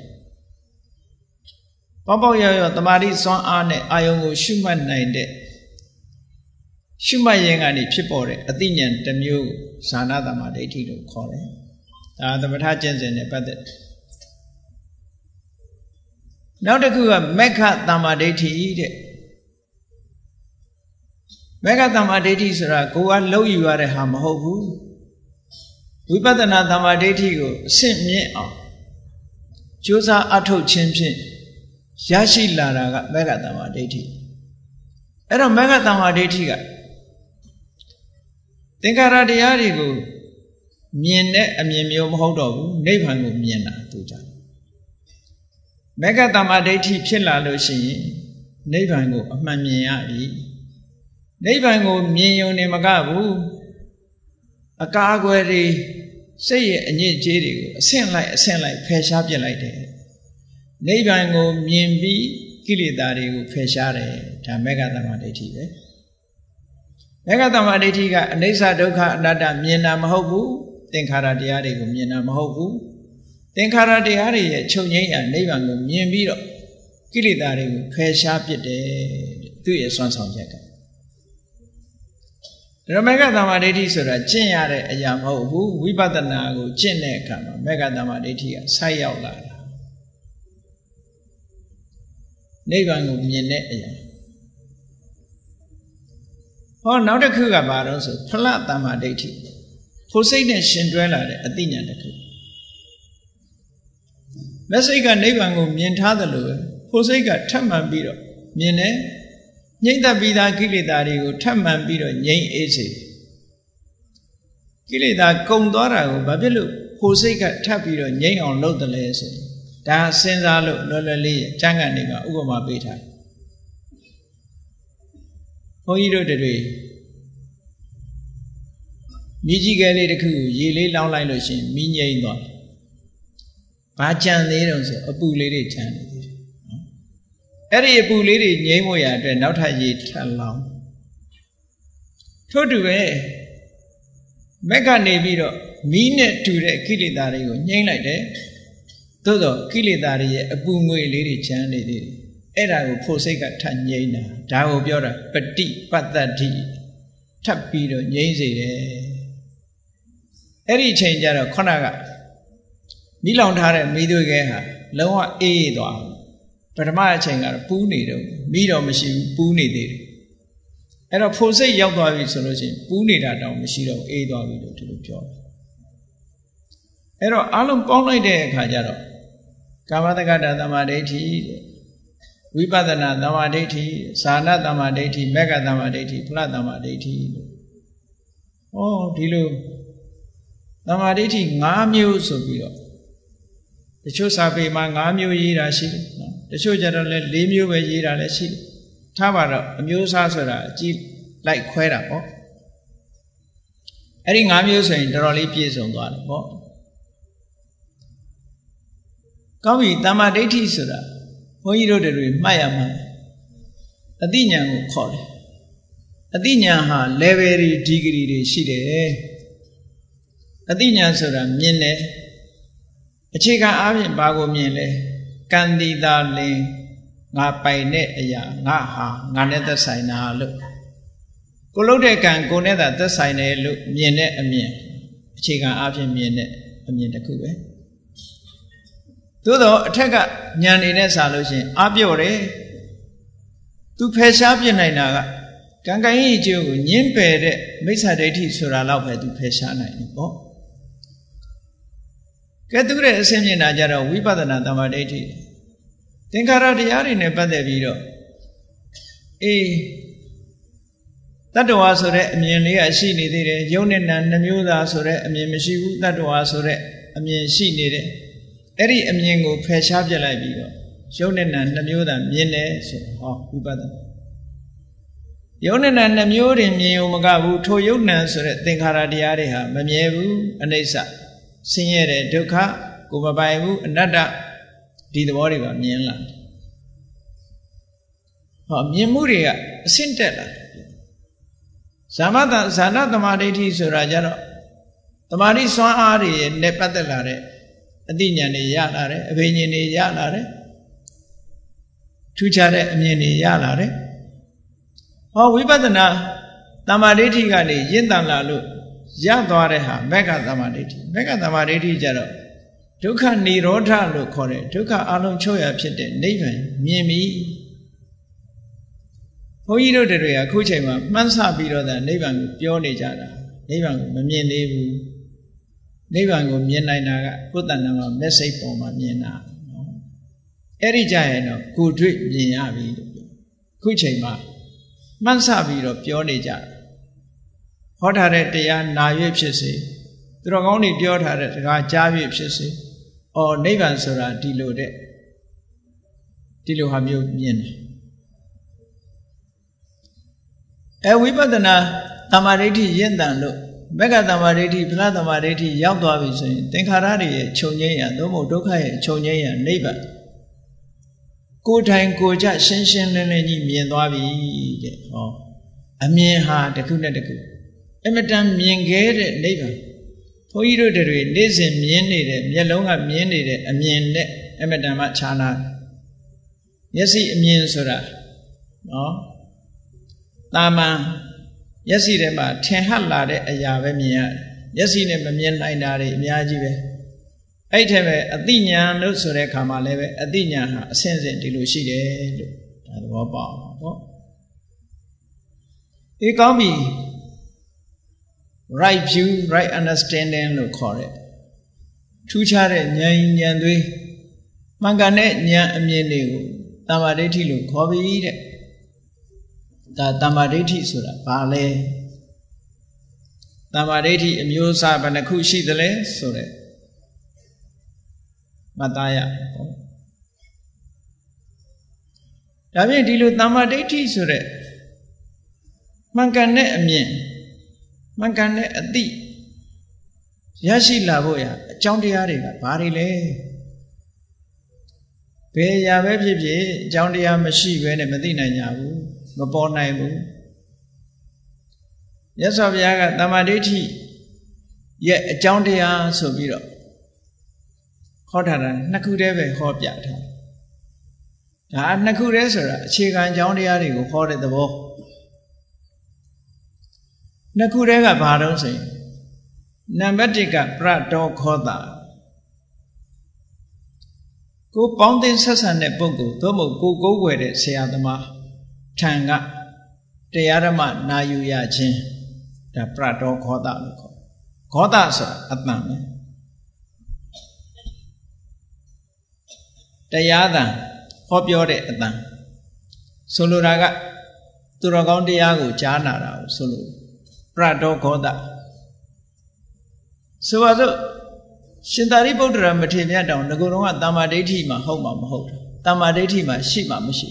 S1: ပေါပေါရောက်ရောက်တမာတိစွမ်းအားနဲ့အာယုံကိုရှုမှတ်နိုင်တဲ့ရှုမှတ်ရင်ကနေဖြစ်ပေါ်တဲ့အသိဉာဏ်တစ်မျိုးကိုဇာနာသမ္မာဒိဋ္ဌိလို့ခေါ်တယ်ဒါသမထကျင့်စဉ်နဲ့ပတ်သက်နောက်တစ်ခုကမက္ခသမ္မာဒိဋ္ဌိတဲ့မက္ခသမ္မာဒိဋ္ဌိဆိုတာကိုယ်ကလှုပ်ယူရတဲ့ဟာမဟုတ်ဘူးဝိပဿနာသမ္မာဒိဋ္ဌိကိုအဆင့်မြင့်အောင်ကြိုးစားအထုတ်ခြင်းဖြင့်ရရှိလာတာကမက္ခသမ္မာဒိဋ္ဌိအဲ့တော့မက္ခသမ္မာဒိဋ္ဌိကသင်္ခါရတရားတွေကိုမြင်တဲ့အမြင်မျိုးမဟုတ်တော့ဘူးနိဗ္ဗာန်ကိုမြင်တာသူကြောင့်မက္ခသမ္မာဒိဋ္ဌိဖြစ်လာလို့ရှိရင်နိဗ္ဗာန်ကိုအမှန်မြင်ရပြီနိဗ္ဗာန်ကိုမြင်ယုံနေမကဘူးအကာအကွယ်တွေစိတ်ရဲ့အညစ်အကြေးတွေကိုအဆင့်လိုက်ဖယ်ရှားပြစ်လိုက်တယ်နိဗ္ဗာန်ကိုမြင်ပြီးကိလေသာတွေကိုဖယ်ရှားတယ်ဒါမက္ခသမ္မာဒိဋ္ဌိပဲမက္ခသမ္မာဒိဋ္ဌိကအနိစ္စဒုက္ခအနတ္တမြင်တာမဟုတ်ဘူးသင်္ခါရတရားတွေကိုမြင်တာမဟုတ်ဘူးသင်္ခါရတရားတွေရဲ့ချုပ်ငြိမ်းရာနိဗ္ဗာန်ကိုမြင်ပြီးတော့ကိလေသာတွေကိုဖယ်ရှားပြစ်တယ်သူ့ရဲ့စွမ်းဆောင်ချက်ကမက္ခသမ္မာဒိဋ္ဌိဆိုတာကျင့်ရတဲ့အရာမဟုတ်ဘူးဝိပဿနာကိုကျင့်တဲ့အခါမှာမက္ခသမ္မာဒိဋ္ဌိကဆိုက်ရောက်လာတာနိဗ္ဗာန်ကိုမြင်တဲ့အရာဟောနောက်တစ်ခုကဘာလို့ဆိုဖလသမ္မာဒိဋ္ဌိဖို့စိတ်နဲ့ရှင်တွဲလာတဲ့အသိဉာဏ်တစ်ခုလက်စိတ်ကနိဗ္ဗာန်ကိုမြင်ထားသလိုပဲဖို့စိတ်ကထပ်မှန်ပြီးတော့မြင်တယ်ငြိမ့်သက်ပြီးသားကိလေသာတွေကိုထပ်မှန်ပြီးတော့ငြိမ့်အေးစေကိလေသာကုန်သွားတာကိုဘာဖြစ်လို့ဖို့စိတ်ကထပ်ပြီးတော့ငြိမ့်အောင်လုပ်တယ်လဲဆိုဒါစဉ်းစားလို့လွယ်လွယ်လေးကျမ်းဂန်တွေကဥပမာပေးထားဘုန်းကြီးတို့တွေမြည်ကြီးကလေးတစ်ခုကိုရေလေးလောင်းလိုက်လို့ရှိရင်မြည်ငြိမ့်သွားဘာကြံသေးတုံးဆိုအပူလေးတွေကြံနေသေးတယ်အဲ့ဒီအပူလေးတွေငြိမ့်ဖို့ရအတွက်နောက်ထပ်ရေထပ်လောင်းထို့တူပဲမက်ကနေပြီးတော့မီးနဲ့တူတဲ့ကိလေသာတွေကိုငြိမ့်လိုက်တယ်သို့တော့ကိလေသာတွေရဲ့အပူငွေလေးတွေချမ်းနေသေးတယ်အဲ့ဒါကိုဖို့စိတ်ကထပ်ငြိမ့်တာဒါကိုပြောတာပฏิပတ်တ္တိထပ်ပြီးတော့ငြိမ့်စေတယ်အဲ့ဒီအချိန်ကျတော့ခုနကမိလောင်ထားတဲ့မိသွေးခဲဟာလုံးဝအေးသွားပထမအချိန်ကတော့ပူးနေတော့မိတော့မရှိဘူးပူးနေသေးတယ်အဲ့တော့ဖို့စိတ်ရောက်သွားပြီဆိုလို့ရှိရင်ပူးနေတာတောင်မရှိတော့အေးသွားပြီလို့ဒီလိုပြောတယ်အဲ့တော့အလုံးပေါင်းလိုက်တဲ့အခါကျတော့ကာမတက္ကတာသမာဓိဋ္ဌိဝိပဿနာသမာဓိဋ္ဌိသာနာသမာဓိဋ္ဌိမေဃသမာဓိဋ္ဌိဖလားသမာဓိဋ္ဌိလို့ဒီလိုသမာဓိဋ္ဌိ5မျိုးဆိုပြီးတော့တချို့စာပေမှာ5မျိုးရေးတာရှိတယ်နော်တချို့ကျတော့လည်း4မျိုးပဲရေးတာလည်းရှိတယ်ထားပါတော့အမျိုးအစားဆိုတာအကြည့်လိုက်ခွဲတာပေါ့အဲ့ဒီ5မျိုးဆိုရင်တော်တော်လေးပြည့်စုံသွားတယ်ပေါ့ကောင်းပြီတမ္မာဒိဋ္ဌိဆိုတာဘုန်းကြီးတို့တွေမှတ်ရမှာအသိဉာဏ်ကိုခေါ်တယ်အသိဉာဏ်ဟာ level တွေ degree တွေရှိတယ်အသိဉာဏ်ဆိုတာမြင်တယ်အခြေခံအားဖြင့်ဘာကိုမြင်လဲကံတိတာလင်ငါပိုင်တဲ့အရာငါဟာငါနဲ့သက်ဆိုင်တာလို့ကိုလုပ်တဲ့ကံကိုနဲ့သာသက်ဆိုင်တယ်လို့မြင်တဲ့အမြင်အခြေခံအားဖြင့်မြင်တဲ့အမြင်တစ်ခုပဲသို့တော့အထက်ကဉာဏ်နေနဲ့စာလို့ရှိရင်အားပြော့တယ်သူဖယ်ရှားပြနိုင်တာကကံကံရဲ့အကျိုးကိုညှင်းပယ်တဲ့မိစ္ဆာဒိဋ္ဌိဆိုတာတော့ပဲသူဖယ်ရှားနိုင်တယ်ပေါ့ကဲသူတဲ့အဆင့်မြင်တာကြတော့ဝိပဿနာသမာဓိဋ္ဌိသင်္ခါရတရားတွေနဲ့ပတ်သက်ပြီးတော့တတ္တဝါဆိုတဲ့အမြင်လေးကရှိနေသေးတယ်ယုံနဲ့နာနှမျိုးသားဆိုတဲ့အမြင်မရှိဘူးတတ္တဝါဆိုတဲ့အမြင်ရှိနေတယ်အဲ့ဒီအမြင်ကိုဖယ်ရှားပြလိုက်ပြီးတော့ယုံနဲ့နာနှမျိုးသားမြင်တယ်ဆိုတော့ဝိပဿနာယုံနဲ့နာနှမျိုးတွေမြင်ုံမကဘူးထိုယုံနာဆိုတဲ့သင်္ခါရတရားတွေဟာမမြဲဘူးအနိစ္စဆင်းရဲတဲ့ဒုက္ခကိုမပိုင်ဘူးအနတ္တဒီသဘောတွေပါမြင်လာမြင်မှုတွေကအဆင့်တက်လာဇာနာသမာဓိဋ္ဌိဆိုတာကြတော့သမာဓိစွမ်းအားတွေနဲ့ပတ်သက်လာတဲ့အသိဉာဏ်တွေရလာတယ်အဘိညာဉ်တွေရလာတယ်ထူးခြားတဲ့အမြင်တွေရလာတယ်ဝိပဿနာသမာဓိဋ္ဌိကနေရင့်တန်လာလို့ရသွားတဲ့ဟာမေဃသမာဓိဋ္ဌိမေဃသမာဓိဋ္ဌိကြတော့ဒုက္ခនិရောဓလို့ခေါ်တဲ့ဒုက္ခအလုံးချုပ်ရဖြစ်တဲ့နိဗ္ဗာန်မြင်ပြီဘုန်းကြီးတို့တွေကအခုချိန်မှာမှန်းဆပြီးတော့နိဗ္ဗာန်ကိုပြောနေကြတာနိဗ္ဗာန်ကိုမမြင်သေးဘူးနိဗ္ဗာန်ကိုမြင်နိုင်တာကကိုယ်တဏ္ဍာမှာမျက်စိပေါ်မှာမြင်တာနော်အဲ့ဒီကြရင်တော့ကိုယ်တွေ့မြင်ရပြီလို့ပြောအခုချိန်မှာမှန်းဆပြီးတော့ပြောနေကြဟောထားတဲ့တရားနာ၍ဖြစ်စေသူတော်ကောင်းတွေပြောထားတဲ့စကားကြား၍ဖြစ်စေနိဗ္ဗာန်ဆိုတာဒီလိုဟာမျိုးမြင်တယ်ဝိပဿနာသမာဓိဋ္ဌိရင့်တန်လို့မေဃသမာဓိဋ္ဌိဖလားသမာဓိဋ္ဌိရောက်သွားပြီဆိုရင်သင်္ခါရတွေရဲ့ချုပ်ငြိမ်းရသို့မဟုတ်ဒုက္ခရဲ့ချုပ်ငြိမ်းရနိဗ္ဗာန်ကိုယ်တိုင်ကိုယ်ကြရှင်းရှင်းလင်းလင်းကြီးမြင်သွားပြီတဲ့အမြင်ဟာတစ်ခုနဲ့တစ်ခုအမတန်မြင်ခဲ့တဲ့နိဗ္ဗာန်ဘုန်းကြီးတို့တွေနေ့စဉ်မြင်နေတဲ့မျက်လုံးကမြင်နေတဲ့အမြင်နဲ့အမတန်မှခြားနာမျက်စိအမြင်ဆိုတာတာမန်မျက်စိထဲမှာထင်ဟပ်လာတဲ့အရာပဲမြင်ရတယ်မျက်စိနဲ့မမြင်နိုင်တာတွေအများကြီးပဲအဲ့ထဲပဲအသိဉာဏ်လို့ဆိုတဲ့အခါမှာလည်းပဲအသိဉာဏ်ဟာအစဉ်စဉ်ဒီလိုရှိတယ်လို့ဒါသဘောပေါက်ပေါ့ကောင်းပြီ right view right understanding လို့ခေါ်တဲ့ထူးခြားတဲ့ဉာဏ်သွေးမှန်ကန်တဲ့ဉာဏ်အမြင်တွေကိုတမ္မာဒိဋ္ဌိလို့ခေါ်ပြီးတဲ့ဒါတမ္မာဒိဋ္ဌိဆိုတာဘာလဲတမ္မာဒိဋ္ဌိအမျိုးအစားဘယ်နှခုရှိသလဲဆိုတဲ့မှတ်သားရပေါ့ဒါဖြင့်ဒီလိုတမ္မာဒိဋ္ဌိဆိုတဲ့မှန်ကန်တဲ့အမြင်မှန်ကန်တဲ့အသိရရှိလာဖို့ရအကြောင်းတရားတွေကဘာတွေလဲဘယ်ရာပဲဖြစ်ဖြစ်အကြောင်းတရားမရှိဘဲနဲ့မသိနိုင်ကြဘူးမပေါ်နိုင်ဘူးမြတ်စွာဘုရားကတမ္မာဒိဋ္ဌိရဲ့အကြောင်းတရားဆိုပြီးတော့ဟောထားတာနှစ်ခုတည်းပဲဟောပြထားဒါနှစ်ခုတည်းဆိုတာအခြေခံအကြောင်းတရားတွေကိုဟောတဲ့သဘောနှစ်ခုတည်းကဘာတော့ဆိုရင်နံပါတ်1ကပရတောခောတာကိုပေါင်းတင်ဆက်ဆံတဲ့ပုဂ္ဂိုလ်သို့မဟုတ်ကိုကိုးကွယ်တဲ့ဆရာသမားထံကတရားဓမ္မနာယူရခြင်းဒါပရတောခောတာလို့ခေါ်ခောတာဆိုတာအတန်ပဲတရားသံဟောပြောတဲ့အတန်ဆိုလိုတာကသူတော်ကောင်းတရားကိုကြားနာတာကိုဆိုလိုပရတောခောတာဆိုပါစို့ရှင်သာရိပုတ္တရာမထေရမြတ်တောင်ငကိုယ်တော်ကတမ္မာဒိဋ္ဌိမှာဟုတ်မှာမဟုတ်တာတမ္မာဒိဋ္ဌိမှာရှိမှာမရှိ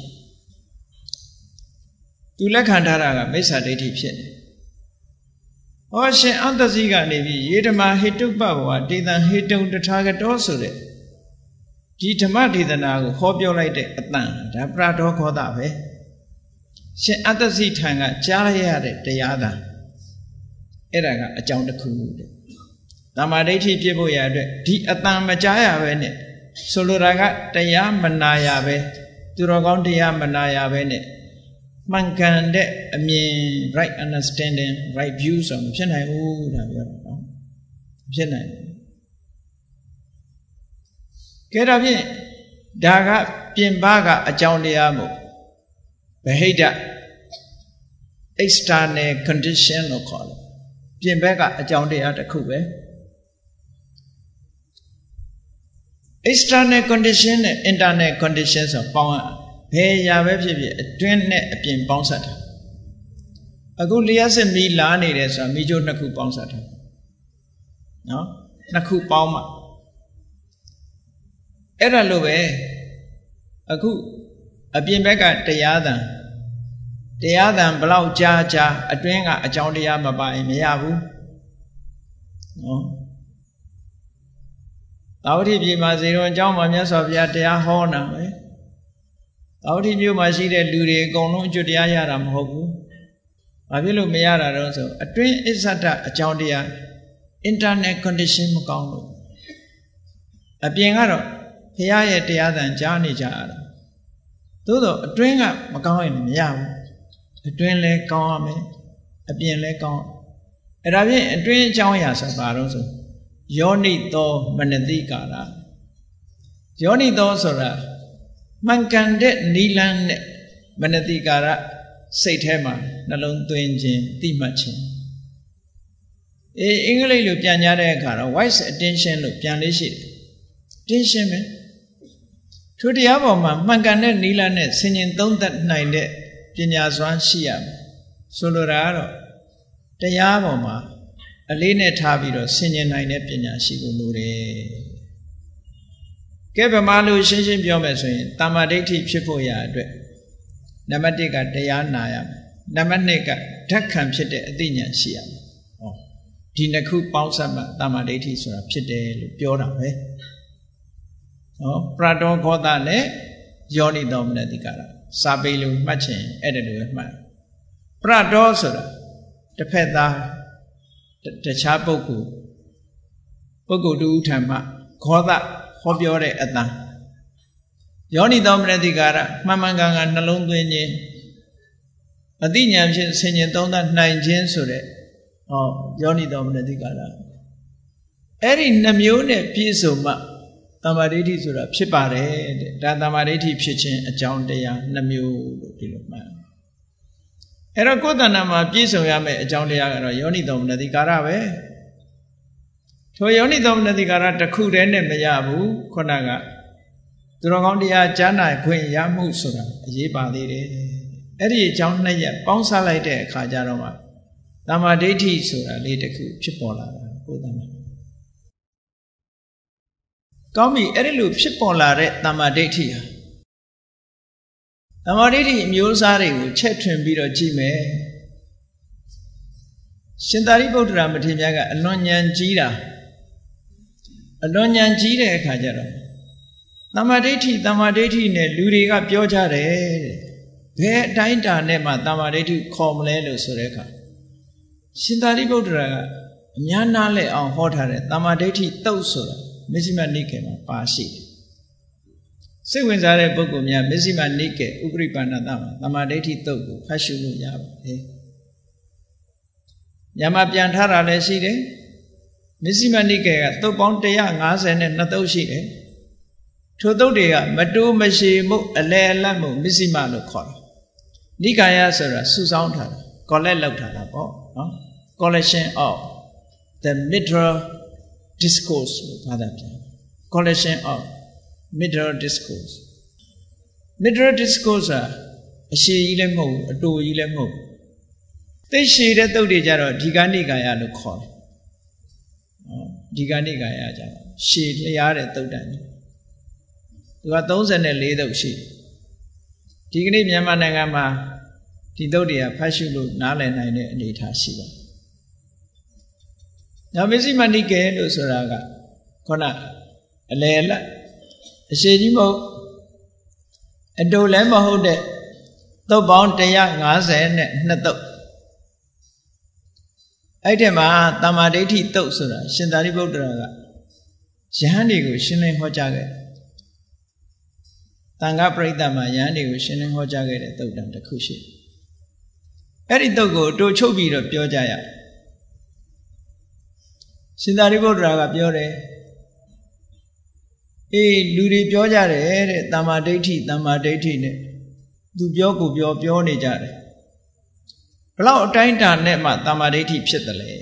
S1: သူလက်ခံထားတာကမိစ္ဆာဒိဋ္ဌိဖြစ်နေဟောရှင်အတ္တစီကနေပြီးယေဓမ္မာဟိတုပ္ပဝါတေတံဟိတုံတထာဂတောဆိုတဲ့ဒီဓမ္မဒေသနာကိုဟောပြောလိုက်တဲ့အတန်ဒါပရတောခောတာပဲရှင်အတ္တစီထံကကြားရတဲ့တရားသာအဲ့ဒါကအကြောင်းတစ်ခုတဲ့တမ္မာဒိဋ္ဌိဖြစ်ဖို့ရအတွက်ဒီအတန်မကြားရပဲနဲ့ဆိုလိုတာကတရားမနာရပဲသူတော်ကောင်းတရားမနာရပဲနဲ့မှန်ကန်တဲ့အမြင် right understanding right view ဆိုမဖြစ်နိုင်ဘူးဒါပြောတာနော်ဖြစ်နိုင်ကဲတော့ဖြင့်ဒါကပြင်ပကအကြောင်းတရားမို့ဗဟိတ external condition လို့ခေါ်တယ်ပြင်ဘက်ကအကြောင်းတရားတစ်ခုပဲ external condition နဲ့ internal condition ဆိုပေါင်းဘယ်ရာပဲဖြစ်ဖြစ်အတွင်းနဲ့အပြင်ပေါင်းစပ်တာအခုလျှက်စစ်မီးလာနေတယ်ဆိုတာမီးကြိုးနှစ်ခုပေါင်းစပ်တာနော်နှစ်ခုပေါင်းမှအဲ့ဒါလိုပဲအခုအပြင်ဘက်ကတရားသံဘလောက်ကြားအတွင်းကအကြောင်းတရားမပါရင်မရဘူးနော်သာဝတိပြည်မှာဇေရွန်အကြောင်းမှာမြတ်စွာဘုရားတရားဟောတာပဲသာဝတိမြို့မှာရှိတဲ့လူတွေအကုန်လုံးအကျွတ်တရားရတာမဟုတ်ဘူးဘာဖြစ်လို့မရတာတော့ဆိုအတွင်းအစ္ဆဒအကြောင်းတရား internal condition မကောင်းလို့အပြင်ကတော့ဘုရားရဲ့တရားသံကြားနေကြရတာသို့တော့အတွင်းကမကောင်းရင်မရဘူးအတွင်းလဲကောင်းရမယ်အပြင်လဲကောင်းအဲ့ဒါဖြင့်အတွင်းအကြောင်းအရာဆိုပါတော့ဆိုယောနိသောမနတိကာရယောနိသောဆိုတာမှန်ကန်တဲ့နိလန်းနဲ့မနတိကာရစိတ်ထဲမှာနှလုံးသွင်းခြင်းသိမှတ်ခြင်းအင်္ဂလိပ်လိုပြန်ကြတဲ့အခါတော့ wise attention လို့ပြန်လေးရှိတယ် attention ပဲထိုတရားပေါ်မှာမှန်ကန်တဲ့နိလန်းနဲ့ဆင်ញင်သုံးသပ်နိုင်တဲ့ပညာစွမ်းရှိရမယ်ဆိုလိုတာကတော့တရားပေါ်မှာအလေးနဲ့ထားပြီးတော့ဆင်ញင်နိုင်တဲ့ပညာရှိဖို့လိုတယ်ကဲဗမာလိုရှင်းရှင်းပြောမယ်ဆိုရင်တမ္မာဒိဋ္ဌိဖြစ်ဖို့ရအတွက်နံပါတ်1ကတရားနာရမယ်နံပါတ်2ကဓက္ခံဖြစ်တဲ့အသိဉာဏ်ရှိရမယ်ဟောဒီနှစ်ခုပေါင်းစပ်မှတမ္မာဒိဋ္ဌိဆိုတာဖြစ်တယ်လို့ပြောတာပဲဟောပရတောခောတာနဲ့ယောနိသောမနတိကာရစာပေလိုမှတ်ချင်အဲ့ဒါလိုပဲမှတ်ပရတောဆိုတာတစ်ဖက်သားတခြားပုဂ္ဂိုလ်တူထံမှခောတာဟောပြောတဲ့အတန်ယောနိသောမနတိကာရမှန်မှန်ကန်ကန်နှလုံးသွင်းခြင်းအသိဉာဏ်ဖြင့်ဆင်ញင်သုံးသပ်နိုင်ခြင်းဆိုတဲ့ယောနိသောမနတိကာရအဲ့ဒီနှမျိုးနဲ့ပြည့်စုံမှတမ္မာဒိဋ္ဌိဆိုတာဖြစ်ပါတယ်တဲ့ဒါတမ္မာဒိဋ္ဌိဖြစ်ခြင်းအကြောင်းတရားနှမျိုးလို့ဒီလိုမှတ်အဲ့တော့ကိုယ်တဏ္ဍာမှာပြည့်စုံရမယ့်အကြောင်းတရားကတော့ယောနိသောမနတိကာရပဲထိုယောနိသောမနတိကာရတစ်ခုတည်းနဲ့မရဘူးခုနကသူတော်ကောင်းတရားကြားနာခွင့်ရမှုဆိုတာအရေးပါသေးတယ်အဲ့ဒီအကြောင်းနှစ်ရပ်ပေါင်းစားလိုက်တဲ့အခါကျတော့မှတမ္မာဒိဋ္ဌိဆိုတာလေးတစ်ခုဖြစ်ပေါ်လာတာကိုယ်တဏ္ဍာကောင်းပြီအဲ့ဒီလိုဖြစ်ပေါ်လာတဲ့တမ္မာဒိဋ္ဌိဟာတမ္မာဒိဋ္ဌိအမျိုးအစားတွေကိုချက်ထွင်ပြီးတော့ကြည့်မယ်ရှင်သာရိပုတ္တရာမထေရမြတ်ကအလွန်ဉာဏ်ကြီးတာအလွန်ဉာဏ်ကြီးတဲ့အခါကျတော့တမ္မာဒိဋ္ဌိနဲ့လူတွေကပြောကြတယ်ဘယ်အတိုင်းတာနဲ့မှတမ္မာဒိဋ္ဌိခေါ်မလဲလို့ဆိုတဲ့အခါရှင်သာရိပုတ္တရာကအများနာလဲအောင်ဟောထားတဲ့တမ္မာဒိဋ္ဌိတုတ်ဆိုတာမဇ္ဈိမနိကေမှာပါရှိတယ်စိတ်ဝင်စားတဲ့ပုဂ္ဂိုလ်များမဇ္ဈိမနိကေဥပရိပါဏတမှာသမာဓိဋ္ဌိတုတ်ကိုဖတ်ရှုလို့ရပါတယ်ညမှာပြန်ထားတာလည်းရှိတယ်မဇ္ဈိမနိကေကတုတ်ပေါင်း152တုတ်ရှိတယ်ထိုတုတ်တွေကမတိုးမရှိမှုအလယ်အလတ်မှုမဇ္ဈိမလို့ခေါ်တယ်နိကာယဆိုတာစုဆောင်းထားတာ collect လုပ်ထားတာပေါ့နော် collection of the middle discourse လို့ပြောတာပြန် collection of middle discourse middle discourse အရှိကြီးလည်းမဟုတ်ဘူးအတူကြီးလည်းမဟုတ်ဘူးသိရှိတဲ့တုတ်တွေကြတော့ဒီကနိကာယလို့ခေါ်တယ်ဒီကနိကာယကြတော့ရှည်လျားတဲ့တုတ်တန်သူက34တုတ်ရှိဒီကနေ့မြန်မာနိုင်ငံမှာဒီတုတ်တွေကဖတ်ရှုလို့နားလည်နိုင်တဲ့အနေအထားရှိပါတယ်။နောက်မဇ္ဈိမနိကေလို့ဆိုတာကခုနအလယ်အလတ်အရှိကြီးမဟုတ်အတူလည်းမဟုတ်တဲ့သုတ်ပေါင်း152သုတ်အဲ့ဒီမှာတမ္မာဒိဋ္ဌိသုတ်ဆိုတာရှင်သာရိပုတ္တရာကယဟန်တွေကိုရှင်းလင်းဟောကြားခဲ့တန်ခါပရိသတ်မှာယဟန်တွေကိုရှင်းလင်းဟောကြားခဲ့တဲ့သုတ်တံတစ်ခုရှိအဲ့ဒီသုတ်ကိုအတူချုပ်ပြီးတော့ပြောကြရရှင်သာရိပုတ္တရာကပြောတယ်အေးလူတွေပြောကြတယ်တဲ့တမ္မာဒိဋ္ဌိနဲ့သူပြောကိုပြောနေကြတယ်ဘလောက်အတိုင်းအတာနဲ့မှတမ္မာဒိဋ္ဌိဖြစ်တယ်လဲ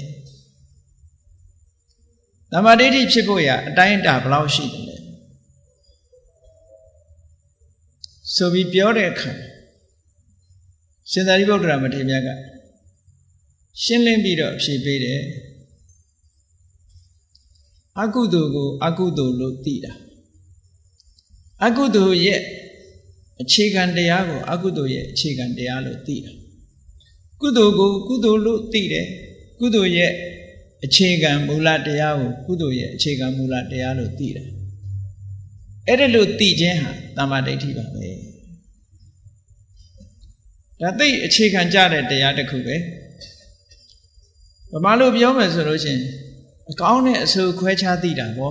S1: တမ္မာဒိဋ္ဌိဖြစ်ဖို့ရအတိုင်းအတာဘလောက်ရှိတယ်လဲဆိုပြီးပြောတဲ့အခါရှင်သာရိပုတ္တရာမထေရမြတ်ကရှင်းလင်းပြီးတော့ဖြေပေးတယ်အကုသိုလ်ကိုအကုသိုလ်လို့သိတာအကုသိုလ်ရဲ့အခြေခံတရားကိုအကုသိုလ်ရဲ့အခြေခံတရားလို့သိတာကုသိုလ်ကိုကုသိုလ်လို့သိတယ်ကုသိုလ်ရဲ့အခြေခံမူလတရားကိုကုသိုလ်ရဲ့အခြေခံမူလတရားလို့သိတာအဲ့ဒါလို့သိခြင်းဟာတမ္မာဒိဋ္ဌိပါပဲဒါသိအခြေခံကြတဲ့တရားတစ်ခုပဲဘာလို့ပြောမယ်ဆိုလို့ရှိရင်အကောင်းနဲ့အဆိုးခွဲခြားသိတာပေါ့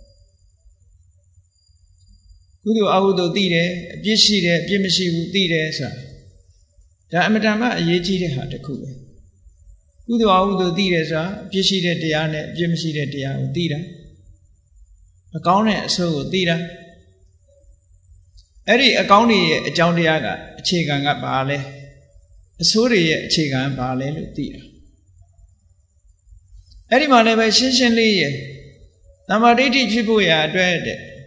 S1: ကုသိုလ်အကုသိုလ်သိတယ်အပြစ်ရှိတယ်အပြစ်မရှိဘူးသိတယ်ဆိုတာဒါအမတန်မှအရေးကြီးတဲ့ဟာတစ်ခုပဲကုသိုလ်အကုသိုလ်သိတယ်ဆိုတာအပြစ်ရှိတဲ့တရားနဲ့အပြစ်မရှိတဲ့တရားကိုသိတာအကောင်းနဲ့အဆိုးကိုသိတာအဲ့ဒီအကောင်းတွေရဲ့အကြောင်းတရားကအခြေခံကဘာလဲအဆိုးတွေရဲ့အခြေခံဘာလဲလို့သိတာအဲ့ဒီမှာလည်းပဲရှင်းရှင်းလေးရဲ့တမ္မာဒိဋ္ဌိဖြစ်ဖို့ရာအတွက်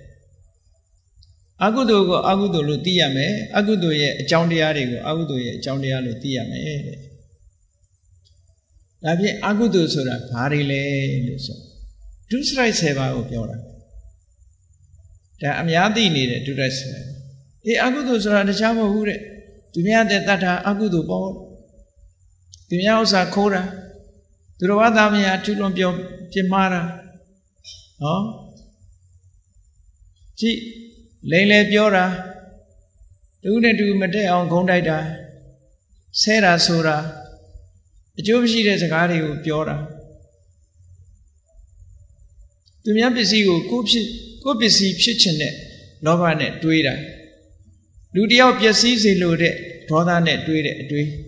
S1: တဲ့အကုသိုလ်ကိုအကုသိုလ်လို့သိရမယ်အကုသိုလ်ရဲ့အကြောင်းတရားတွေကိုအကုသိုလ်ရဲ့အကြောင်းတရားလို့သိရမယ်တဲ့ဒါဖြင့်အကုသိုလ်ဆိုတာဘာတွေလဲလို့ဆိုဒုစရိုက်10ပါးကိုပြောတာဒါအများသိနေတဲ့ဒုစရိုက်10ပါးအေးအကုသိုလ်ဆိုတာတခြားမဟုတ်ဘူးတဲ့သူများတဲ့တတ်တာအကုသိုလ်ပေါ့သူများဥစ္စာခိုးတာသူတော်ဘာသာမယာထုလွန်ပြောပြမှားတာဟောကြည့်လိန်လေပြောတာတူနဲ့တူမတက်အောင်ဂုံးတိုက်တာဆဲတာဆိုတာအကျိုးမရှိတဲ့စကားတွေကိုပြောတာသူများပစ္စည်းကိုကိုပစ္စည်းဖြစ်ခြင်းနဲ့လောဘနဲ့တွေးတာလူတယောက်ပျက်စီးစေလိုတဲ့ဒေါသနဲ့တွေးတဲ့အတွေး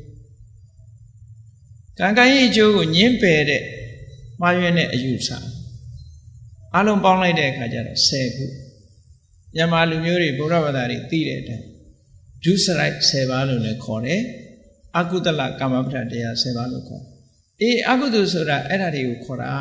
S1: ကံကံရဲ့အကျိုးကိုညှင်းပယ်တဲ့မှားယွင်းတဲ့အယူဆအလုံးပေါင်းလိုက်တဲ့အခါကျတော့10ခုမြန်မာလူမျိုးတွေဗုဒ္ဓဘာသာတွေသိတဲ့အတိုင်းဒုစရိုက်10ပါးလို့လည်းခေါ်တယ်အကုသလကာမပဋ္ဌတရား10ပါးလို့ခေါ်တယ်အကုသိုလ်ဆိုတာအဲ့ဒါတွေကိုခေါ်တာ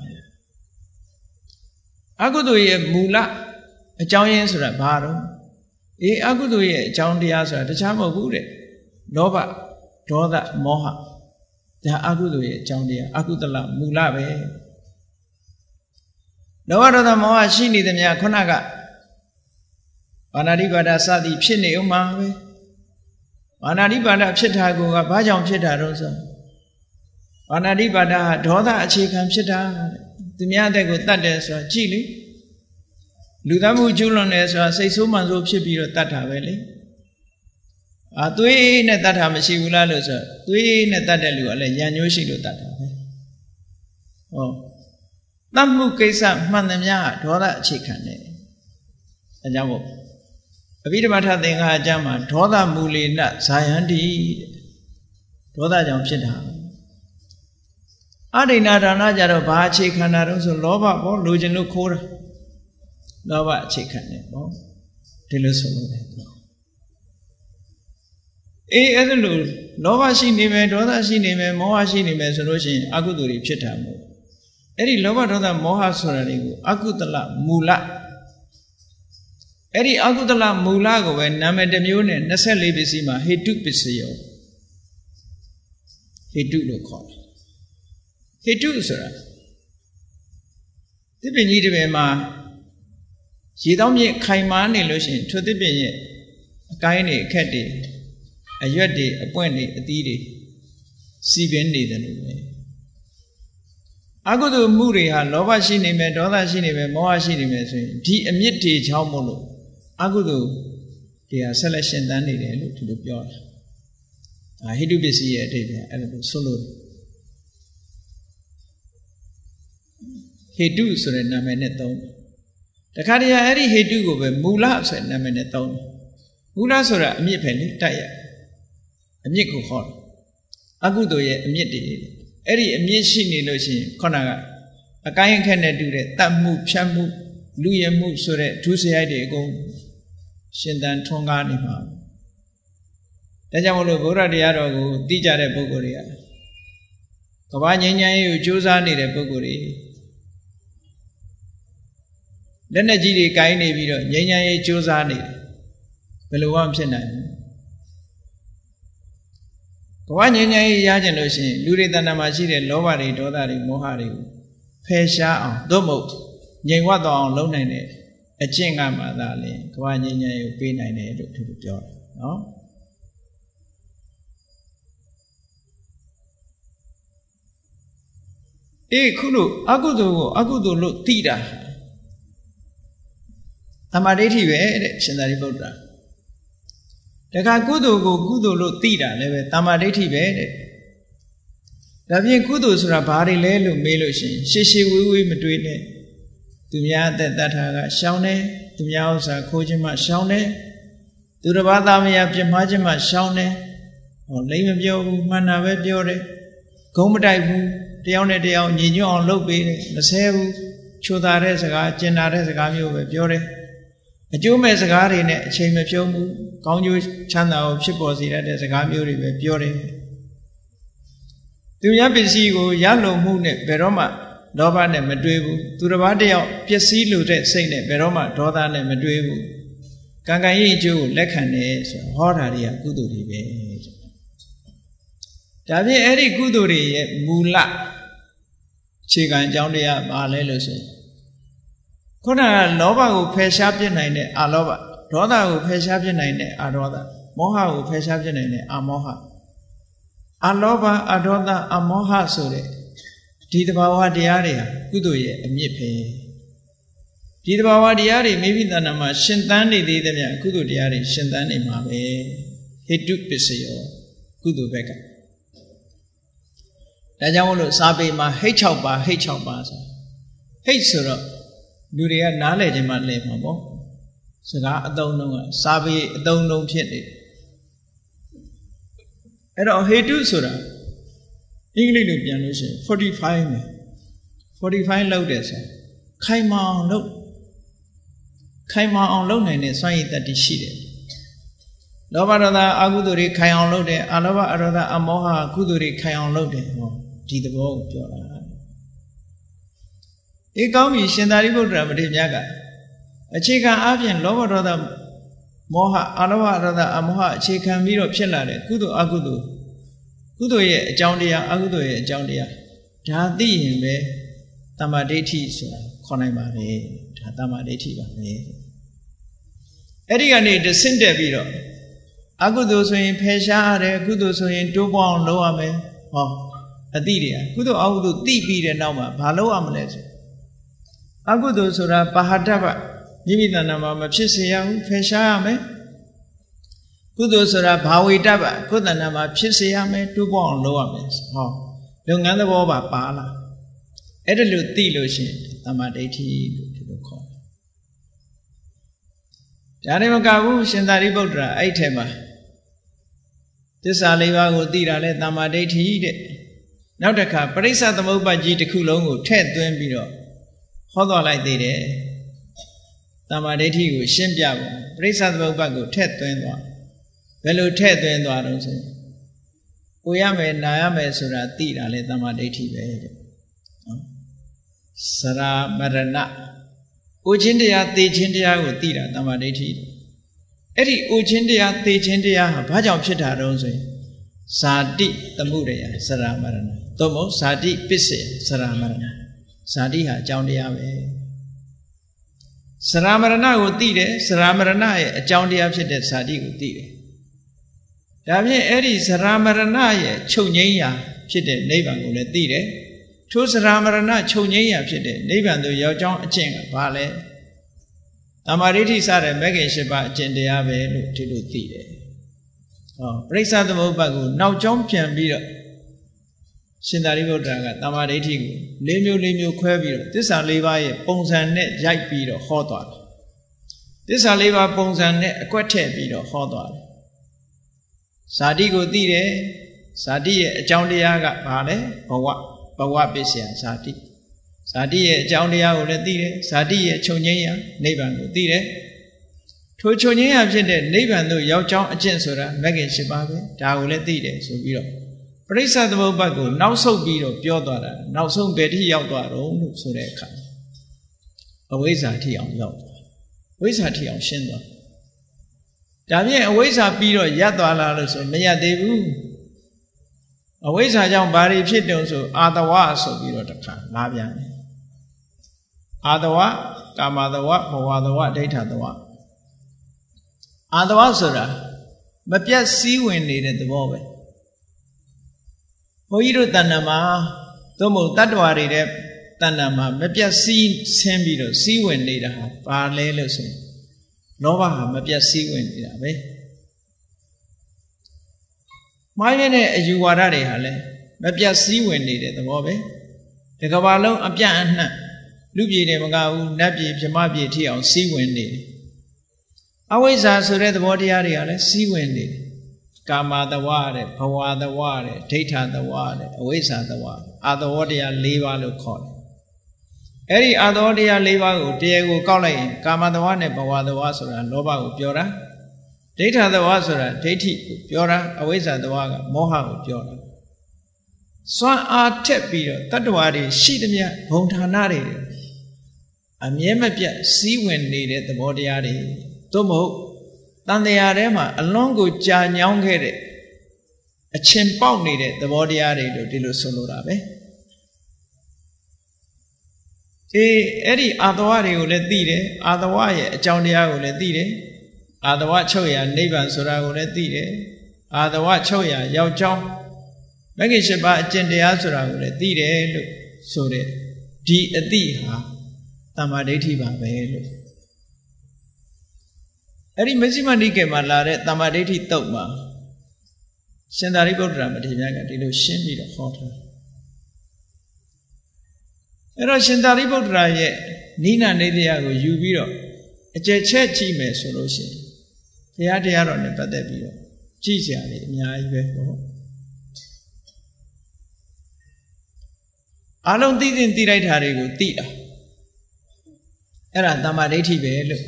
S1: အကုသိုလ်ရဲ့မူလအကြောင်းရင်းဆိုတာဘာတော့အကုသိုလ်ရဲ့အကြောင်းတရားဆိုတာတခြားမဟုတ်ဘူးတဲ့လောဘဒေါသမောဟဒါအကုသိုလ်ရဲ့အကြောင်းတရားအကုသလမူလပဲလောဘဒေါသမောဟရှိနေသမျှခုနကဘာနာတိပါဒစသည်ဖြစ်နေဥမှာပဲဘာနာတိပါဒဖြစ်တာကဘာကြောင့်ဖြစ်တာတော့ဆိုဘာနာတိပါဒဟာဒေါသအခြေခံဖြစ်တာသူများတဲ့ကိုတတ်တယ်ဆိုတာကြည့်လေလူသားမှုကျူးလွန်တယ်ဆိုတာစိတ်ဆိုးမှန်ဆိုးဖြစ်ပြီးတော့တတ်တာပဲလေသွေးနဲ့တတ်တာမရှိဘူးလားလို့ဆိုသွေးနဲ့တတ်တဲ့လူကလည်းရံညိုးရှိလို့တတ်တာပဲဟောတတ်မှုကိစ္စမှန်သမျှဒေါသအခြေခံတယ်အဲကြောင့်မို့ Abhidhamma Thengha Ajama Dhoda Mulena Sayandi Dhoda Jam Chita Adina Dana Jaro Bachi Kanarus Loba or Lujanu Kura Loba Chicken Tilusolo Edalu Lova Shinime Dhoda Shinime Moha Shinime Solution Aguduri Chitamo Eri Loba Dhoda Moha Sorarigu Akutala Mula Eri Agudala Mulago and Namadamune, Nasali Bisima, he took Pisio. He took no call. He took, sir. The Benidima, she don't yet Kaiman illusion to the Benet, a kaini, catty, a yeti, a pointy, a deedy, see bendi the way. Agudu Muri had Lova Shinime, Dola Shinime, Moa Shinime, T. Amiti Chamolo. Agudu, they are selection than they look to the pure. He do be see a solo. He do so in Nameneton. The Kadia Eri he do go with Mula said Nameneton. Mula sora, a mipelli, tire. A miku hall. Agudu ye, a miti. Eri a mishini lotion, Konaga. A kayan can do that, Tamu, Shamu, Luya move so that Tuesday I go. Shindan Tonga Nima. Tajamolo Bura Diaro, Dijare Bogoria. Kawanya, Josani de Bogori. Then the Gidi Kaini Vido, Yanya Josani. Beluam Senan. Kawanya Yajanoshi, Luritana Machide, Lovari, Dodari, Mohari. Pesha, Domo, Yawada on Lonene. A chinga madali, Kawanya, you pay 9 to the job. No? Kulu, Agudu look Tida. Tamadeti, Shendari Bodra. The Kagudu go Gudu look Tida, never Tamadeti bed. The Kudus Rabari Lelu Melushin, Shishi Wui Madrid. Tumia that Shaune, Tumiausa Kojima Shaune, Durabadamia Jimajima Shaune, or Lamabio, Manave Biore, Gomadaibu, Dione Deo, Nino on Lobe, Nasebu, Chodaresaga, Genaresagamio, Biore, a Jumesagari, Chame Jomu, Conju Chana of Chiposi, Resagamio, Biore. Tumia Yellow Moon, Veroma. Loba ne Madribu, Turabadio, Piasilu, Saint Veroma, Doda ne Madribu, Gangai Jew, Lekane, Horaria, Guduri. Davi Eri Guduri, Mula Chigan Jonia, Malelus. Kona Loba who pay sharpin in Aloba, Doda who pay sharpin in Adoda, Moha who pay sharpin in Amoha. Aloba, Adoda, Amoha Sure. Tidabawa diaria, Guduye, a mipe. Tidabawa diari, maybe the Nama, Shintani, the Gudu diari, Shintani Mabe. He took Pisio, Gudu Becca. Tajamolo Sabi, my Hechauba, Hechura, Duria, knowledge in my name, Mamo. So I don't know, Sabi, don't know Pietly. And all he do, Sura. English piano 45 loaders. Kaima on load and say that is sheeted. Lovarada Aguduri Kayan loaded, Alava Arada Amoha Guduri Kayan loaded. Did the ball. It got me Shendaribo Dramatic Yaga. A chicken Avian Lovarada Moha Alava Arada Amoha chicken Miro Pillare, Gudu Agudu. Gudoye, Joundia, Agudoye, Joundia. Jadi me Tamadeti, Konamare, Tamadeti. Erigani, the Sinde Viro. Agudos in Pesha, Gudos in Dubon, Loame, Adidia, Gudo Audu, Deep and Nama, Palo Amles. Agudosura, Bahadaba, Yimida Nama, Machisia, Pesha, Kudosura Bawi Daba, Kudanama, Pisiame, Dubon, Loames. Lungan the Boba Pala. Edilu Tilushin, Tamadeti to the call. ဒါနဲ့မကဘူးရှင်သာရိပုတ္တရာအဲ့ထဲမှာသစ္စာလေးပါးကိုသိတာလဲတမ္မာဒိဋ္ဌိတဲ့နောက်တစ်ခါပရိစ္ဆသမုပ္ပါဒ်ကြီးတစ်ခုလုံးကိုထည့်သွင်းပြီးတော့ဟောတော်လိုက်သေးတယ်တမ္မာဒိဋ္ဌိကိုရှင်းပြဖို့ပရိစ္ဆသမုပ္ပါဒ်ကိုထည့်သွင်းသွားဘယ်လိုထည့်သွင်းသွားတော့ဆိုကိုရမယ်နာရမယ်ဆိုတာသိတာလဲတမ္မာဒိဋ္ဌိပဲတဲ့နော်စရာမရဏအိုခြင်းတရားသိခြင်းတရားကိုသိတာတမ္မာဒိဋ္ဌိအဲ့ဒီအိုခြင်းတရားသိခြင်းတရားဟာဘာကြောင့်ဖြစ်တာတုံးဆိုရင်ဇာတိသမှုရယစရာမရဏသို့မဟုတ်ဇာတိပစ္စယစရာမရဏဇာတိဟာအကြောင်းတရားပဲစရာမရဏကိုသိတယ်စရာမရဏရဲ့အကြောင်းတရားဖြစ်တဲ့ဇာတိကိုသိတယ်ဒါဖြင့်အဲ့ဒီစရာမရဏရဲ့ချုပ်ငြိမ်းရာဖြစ်တဲ့နိဗ္ဗာန်ကိုလည်းသိတယ်ထိုစရာမရဏချုပ်ငြိမ်းရာဖြစ်တဲ့နိဗ္ဗာန်သို့ရောက်ကြောင်းအကျင့်ကဘာလဲတမ္မာဒိဋ္ဌိစတဲ့မဂ္ဂင်၈ပါးအကျင့်တရားပဲလို့ဒီလိုသိတယ်ဟောပရိစ္ဆသမုပ္ပါဒ်ကိုနောက်ကြောင်းပြန်ပြီးတော့ရှင်သာရိပုတ္တရာကတမ္မာဒိဋ္ဌိကို၄မျိုးခွဲပြီးတော့သစ္စာ၄ပါးရဲ့ပုံစံနဲ့ရိုက်ပြီးတော့ဟောသွားတယ်သစ္စာ၄ပါးပုံစံနဲ့အကွက်ထည့်ပြီးတော့ဟောသွားတယ်ဇာတိကိုသိတယ်ဇာတိရဲ့အကြောင်းတရားကဘာလဲဘဝပစ္စယဇာတိဇာတိရဲ့အကြောင်းတရားကိုလည်းသိတယ်ဇာတိရဲ့ချုပ်ငြိမ်းရာနိဗ္ဗာန်ကိုသိတယ်ထိုချုပ်ငြိမ်းရာဖြစ်တဲ့နိဗ္ဗာန်သို့ရောက်ကြောင်းအကျင့်ဆိုတာမဂ္ဂင်၈ပါးပဲဒါကိုလည်းသိတယ်ဆိုပြီးတော့ပရိစ္ဆသမုပ္ပါဒ်ကိုနောက်ဆုတ်ပြီးတော့ပြောသွားတာနောက်ဆုံးဘယ်ထိရောက်သွားတော့လို့ဆိုတဲ့အခါအဝိဇ္ဇာထိအောင်ရောက်သွားဝိဇ္ဇာထိအောင်ရှင်းသွားဒါဖြင့်အဝိဇ္ဇာပြီးတော့ရပ်သွားလားလို့ဆိုမရပ်သေးဘူးအဝိဇ္ဇာကြောင့်ဘာတွေဖြစ်တုံဆိုအာတဝဆိုပြီးတော့တခါလာပြန်တယ်အာတဝကာမတဝဘဝတဝဒိဋ္ဌတဝအာတဝဆိုတာမပြတ်စည်းဝင်နေတဲ့သဘောပဲဘုန်းကြီးတို့တဏ္ဍာမှာသို့မဟုတ်တတ္တဝါတွေတဲ့တဏ္ဍာမှာမပြတ်စည်းဆင်းပြီးတော့စည်းဝင်နေတာဟာဘာလဲလို့ဆိုရင်လောဘဟာမပြတ်စည်းဝင်နေတာပဲမှားရတဲ့အယူဝါဒတွေဟာလည်းမပြတ်စည်းဝင်နေတဲ့သဘောပဲဒီကမ္ဘာလုံးအပြန့်အနှံ့လူပြည်တွေမကဘူးနတ်ပြည်ဗြဟ္မပြည်ထိအောင်စည်းဝင်နေတယ်အဝိဇ္ဇာဆိုတဲ့သဘောတရားတွေကလည်းစည်းဝင်နေတယ်ကာမတဝတဲ့ဘဝတဝတဲ့ဒိဋ္ဌတဝတဲ့အဝိဇ္ဇာတဝအာတဝတရား၄ပါးလို့ခေါ်တယ်အဲ့ဒီအာတဝတရား၄ပါးကိုတရားကိုကောက်လိုက်ရင်ကာမတဝနဲ့ဘဝတဝဆိုတာလောဘကိုပြောတာဒိဋ္ဌတဝဆိုတာဒိဋ္ဌိကိုပြောတာအဝိဇ္ဇာတဝကမောဟကိုပြောတာစွမ်းအားထက်ပြီးတော့တတ္တဝါတွေရှိသမျှဘုံဌာနတွေအမြဲမပြတ်စည်းဝင်နေတဲ့သဘောတရားတွေသို့မဟုတ်တန်တရားထဲမှာအလွန်ကိုကြာညောင်းခဲ့တဲ့အချင်းပေါက်နေတဲ့သဘောတရားတွေလို့ဒီလိုဆိုလိုတာပဲအဲ့ဒီအာတဝတွေကိုလည်းသိတယ်အာတဝရဲ့အကြောင်းတရားကိုလည်းသိတယ်အာတဝချုပ်ရာနိဗ္ဗာန်ဆိုတာကိုလည်းသိတယ်အာတဝချုပ်ရာရောက်ကြောင်းမဂ္ဂင်၈ပါးအကျင့်တရားဆိုတာကိုလည်းသိတယ်လို့ဆိုတဲ့ဒီအသိဟာတမ္မာဒိဋ္ဌိပါပဲလို့အဲ့ဒီမဇ္ဈိမနိကေမှာလာတဲ့တမ္မာဒိဋ္ဌိတုတ်မှာရှင်သာရိပုတ္တရာမထေရကဒီလိုရှင်းပြီးတော့ဟောထားအဲ့တော့ရှင်သာရိပုတ္တရာရဲ့နိနာနေတရားကိုယူပြီးတော့အကျယ်ချက်ကြည့်မယ်ဆိုလို့ရှိရင်ဘုရားတရားတော်နဲ့ပတ်သက်ပြီးတော့ကြည့်စရာတွေအများကြီးပဲပေါ့အလုံးသိသိလိုက်တာတွေကိုသိတာအဲ့ဒါတမ္မာဒိဋ္ဌိပဲလို့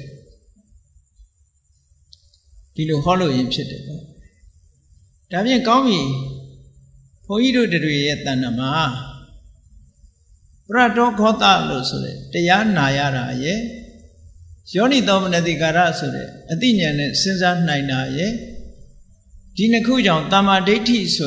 S1: ဒီလိုဟောလို့ရင်ဖြစ်တယ်ပေါ့ဒါဖြင့်ကောင်းပြီဘုန်းကြီးတို့တွေရဲ့တဏ္ဍာမှာပရတောခောတလို့ဆိုတဲ့တရားနာရတာရဲ့ယောနိသောမနတိကာရဆိုတဲ့အသိဉာဏ်နဲ့စဉ်းစားနိုင်တာရဲ့ဒီနှစ်ခုကြောင့်တမ္မာဒိဋ္ဌိဆို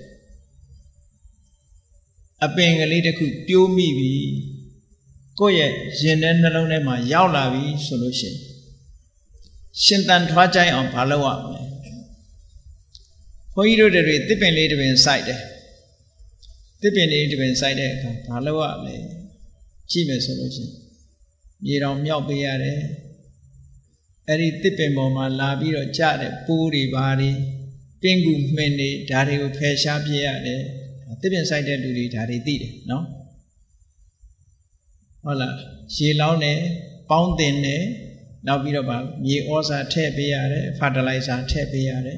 S1: တဲ့အပင်ကလေးတစ်ခုပြိုးမိပြီကိုယ့်ရဲ့ရင်ထဲနှလုံးထဲမှာရောက်လာပြီဆိုလို့ရှိရင်ရှင်သန်ထွားကြိုင်အောင်မလုပ်ရမလဲဘုန်းကြီးတို့တွေတစ်ပင်လေးတစ်ပင်စိုက်တယ်တစ်ပင်လေးတစ်ပင်စိုက်တဲ့အခါမလုပ်ရမလဲကြည့်မယ်ဆိုလို့ရှိရင်မြေတော်မြောက်ပေးရတယ်အဲ့ဒီတစ်ပင်ပေါ်မှာလာပြီးတော့ကြတဲ့ပိုးတွေဘာတွေပင်ကူမှင်တွေဒါတွေကိုဖယ်ရှားပြရတယ်တစ်ပင်စိုက်တဲ့လူတွေဒါတွေသိတယ်နော်ဟုတ်လားရေလောင်းတယ်ပေါင်းတင်တယ်နောက်ပြီးတော့ဗာမြေဩဇာထည့်ပေးရတယ်ဖာတလိုက်ဇာထည့်ပေးရတယ်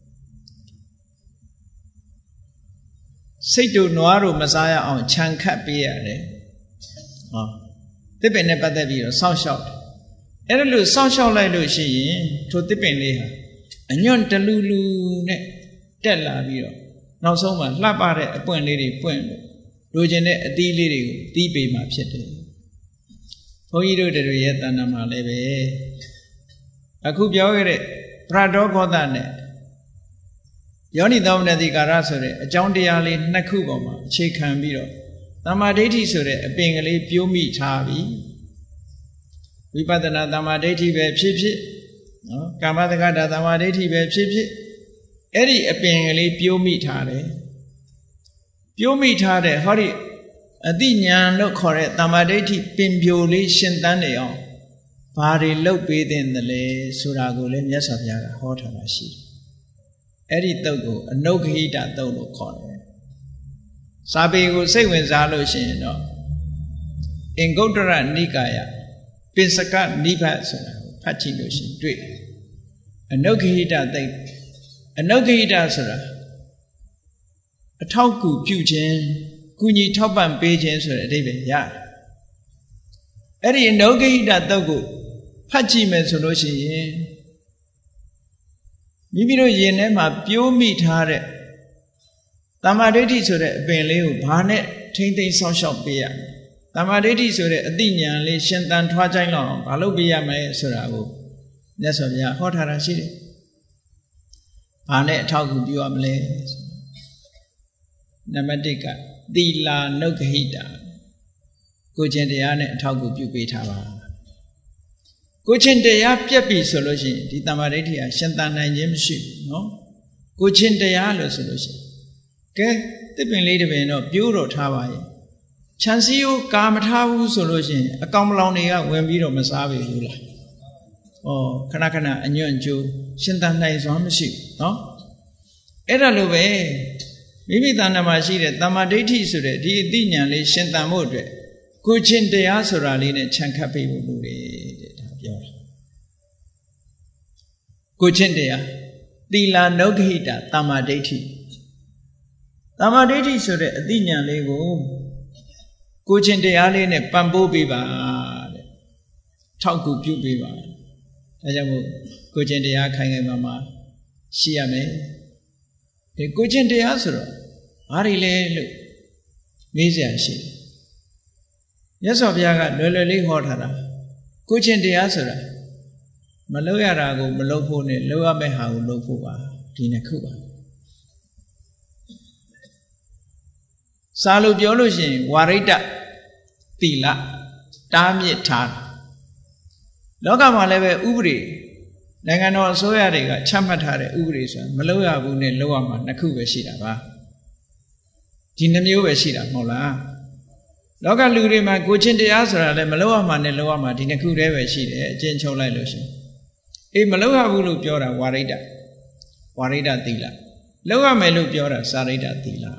S1: စိတ်တို့နွားတို့မစားရအောင်ခြံခတ်ပေးရတယ်ဟောတစ်ပင်နဲ့ပတ်သက်ပြီးတော့စောင့်ရှောက်အဲ့ဒါလို့စောင့်ရှောက်လိုက်လို့ရှိရင်ထိုတစ်ပင်လေးဟာအညွန့်တလူလူနဲ့တက်လာပြီးတော့နောက်ဆုံးမှာလှပတဲ့အပွင့်လေးတွေပွင့်လို့လိုချင်တဲ့အသီးလေးတွေကိုတီးပေးမှဖြစ်တယ်ဘုန်းကြီးတို့တွေရဲ့တဏ္ဍာမှာလည်းပဲအခုပြောခဲ့တဲ့ပရဒေါဂောသနဲ့ယောနိသောမနတိကာရဆိုတဲ့အကြောင်းတရားလေးနှစ်ခုပေါ်မှာအခြေခံပြီးတော့သမ္မာဒိဋ္ဌိဆိုတဲ့အပင်ကလေးပြိုးမိထားပြီဝိပဿနာသမ္မာဒိဋ္ဌိပဲဖြစ်ဖြစ်နော်ကာမတက္ကတာသမ္မာဒိဋ္ဌိပဲဖြစ်ဖြစ်အဲ့ဒီအပင်ကလေးပြိုးမိထားတယ်ပြိုးမိထားတဲ့ဟောဒီအတိညာဏ်လို့ခေါ်တဲ့သမ္မာဒိဋ္ဌိပင်ပြိုလေးရှင်သန်နေအောင်ဘာတွေလုပ်ပေးတဲ့သလဲဆိုတာကိုလည်းမြတ်စွာဘုရားကဟောထားတာရှိတယ်အဲ့ဒီတုတ်ကိုအနုဂဟိတတုတ်လို့ခေါ်တယ်စာပေကိုစိတ်ဝင်စားလို့ရှိရင်တော့အင်္ဂုတ္တရနိကာယပင်စကနိဗ္ဗတ်ဆိုတာကိုဖတ်ကြည့်လို့ရှိရင်တွေ့တယ်အနုဂဟိတတုတ်အနုဂဟိတဆိုတာအထောက်ကူပြုခြင်းကုညီထောက်ပံ့ပေးခြင်းဆိုတဲ့အဓိပ္ပာယ်ရတယ်အဲ့ဒီအနုဂဟိတတုတ်ကိုဖတ်ကြည့်မယ်ဆိုလို့ရှိရင်မိမိတို့ရင်ထဲမှာပြိုးမိထားတဲ့သမ္မာဒိဋ္ဌိဆိုတဲ့အပင်လေးကိုဘာနဲ့ထိမ့်သိမ်းဆောက်ရှောက်ပေးရမလဲသမ္မာဒိဋ္ဌိဆိုတဲ့အသိဉာဏ်လေးရှင်သန်ထွားကြိုင်းလောက်အောင်ဘာလုပ်ပေးရမလဲဆိုတာကိုမြတ်စွာဘုရားဟောထားတာရှိတယ်ဘာနဲ့အထောက်အကူပြုရမလဲနံပါတ်1ကသီလာနုဂဟိတကိုချင်းတရားနဲ့အထောက်အကူပြုပေးထားပါကိုချင်းတရားပြက်ပြီဆိုလို့ရှိရင်ဒီတမ္မာဒိဋ္ဌိဟာရှင်သန်နိုင်ခြင်းမရှိဘူးနော်ကိုချင်းတရားလို့ဆိုလို့ရှိရင်ကဲတစ်ပင်လေးတစ်ပင်တော့ပြိုးတော့ထားပါရဲ့ခြံစည်းကိုကာမထားဘူးဆိုလို့ရှိရင်အကောင်မလောင်တွေကဝင်ပြီးတော့မစားပြီဘူးလားဩခဏခဏအညွန့်ကျိုးရှင်သန်နိုင်စွာမရှိဘူးနော်အဲ့ဒါလိုပဲမိမိတဏ္ဍာမှာရှိတဲ့တမ္မာဒိဋ္ဌိဆိုတဲ့ဒီအသိဉာဏ်လေးရှင်သန်ဖို့အတွက်ကိုချင်းတရားဆိုတာလေးနဲ့ခြံခတ်ပေးဖို့လိုတယ်တဲ့ဒါပြောတာကိုချင်းတရားသီလာနုဂဟိတတမ္မာဒိဋ္ဌိတမ္မာဒိဋ္ဌိဆိုတဲ့အသိဉာဏ်လေးကိုချင်းတရားလေးနဲ့ပံ့ပိုးပေးပါတဲ့ထောက်ကူပြုပေးပါဒါကြောင့်မို့ကိုချင်းတရားခိုင်ခိုင်မာမာရှိရမယ်ဒီကိုချင်းတရားဆိုတော့ဘာတွေလဲလို့မေးစရာရှိတယ်မြတ်စွာဘုရားကလွယ်လွယ်လေးဟောထားတာကိုချင်းတရားဆိုတာမလုပ်ရတာကိုမလုပ်ဖို့နဲ့လုပ်ရမယ့်ဟာကိုလုပ်ဖို့ပါဒီနှစ်ခုပါစာလို့ပြောလို့ရှိရင်ဝါရိတ္တသီလတားမြစ်ထားလောကမှာလည်းပဲဥပဒေနိုင်ငံတော်အစိုးရတွေကချမှတ်ထားတဲ့ဥပဒေဆိုတာမလုပ်ရဘူးနဲ့လုပ်ရမှာနှစ်ခုပဲရှိတာပါဒီနှမျိုးပဲရှိတာမဟုတ်လားလောကလူတွေမှာကိုချင်းတရားဆိုတာလည်းမလုပ်ရမှာနဲ့လုပ်ရမှာဒီနှစ်ခုတည်းပဲရှိတယ်အကျဉ်းချုပ်လိုက်လို့ရှိရင်အေးမလုပ်ရဘူးလို့ပြောတာဝါရိတ္တသီလလုပ်ရမယ်လို့ပြောတာစာရိတ္တသီလ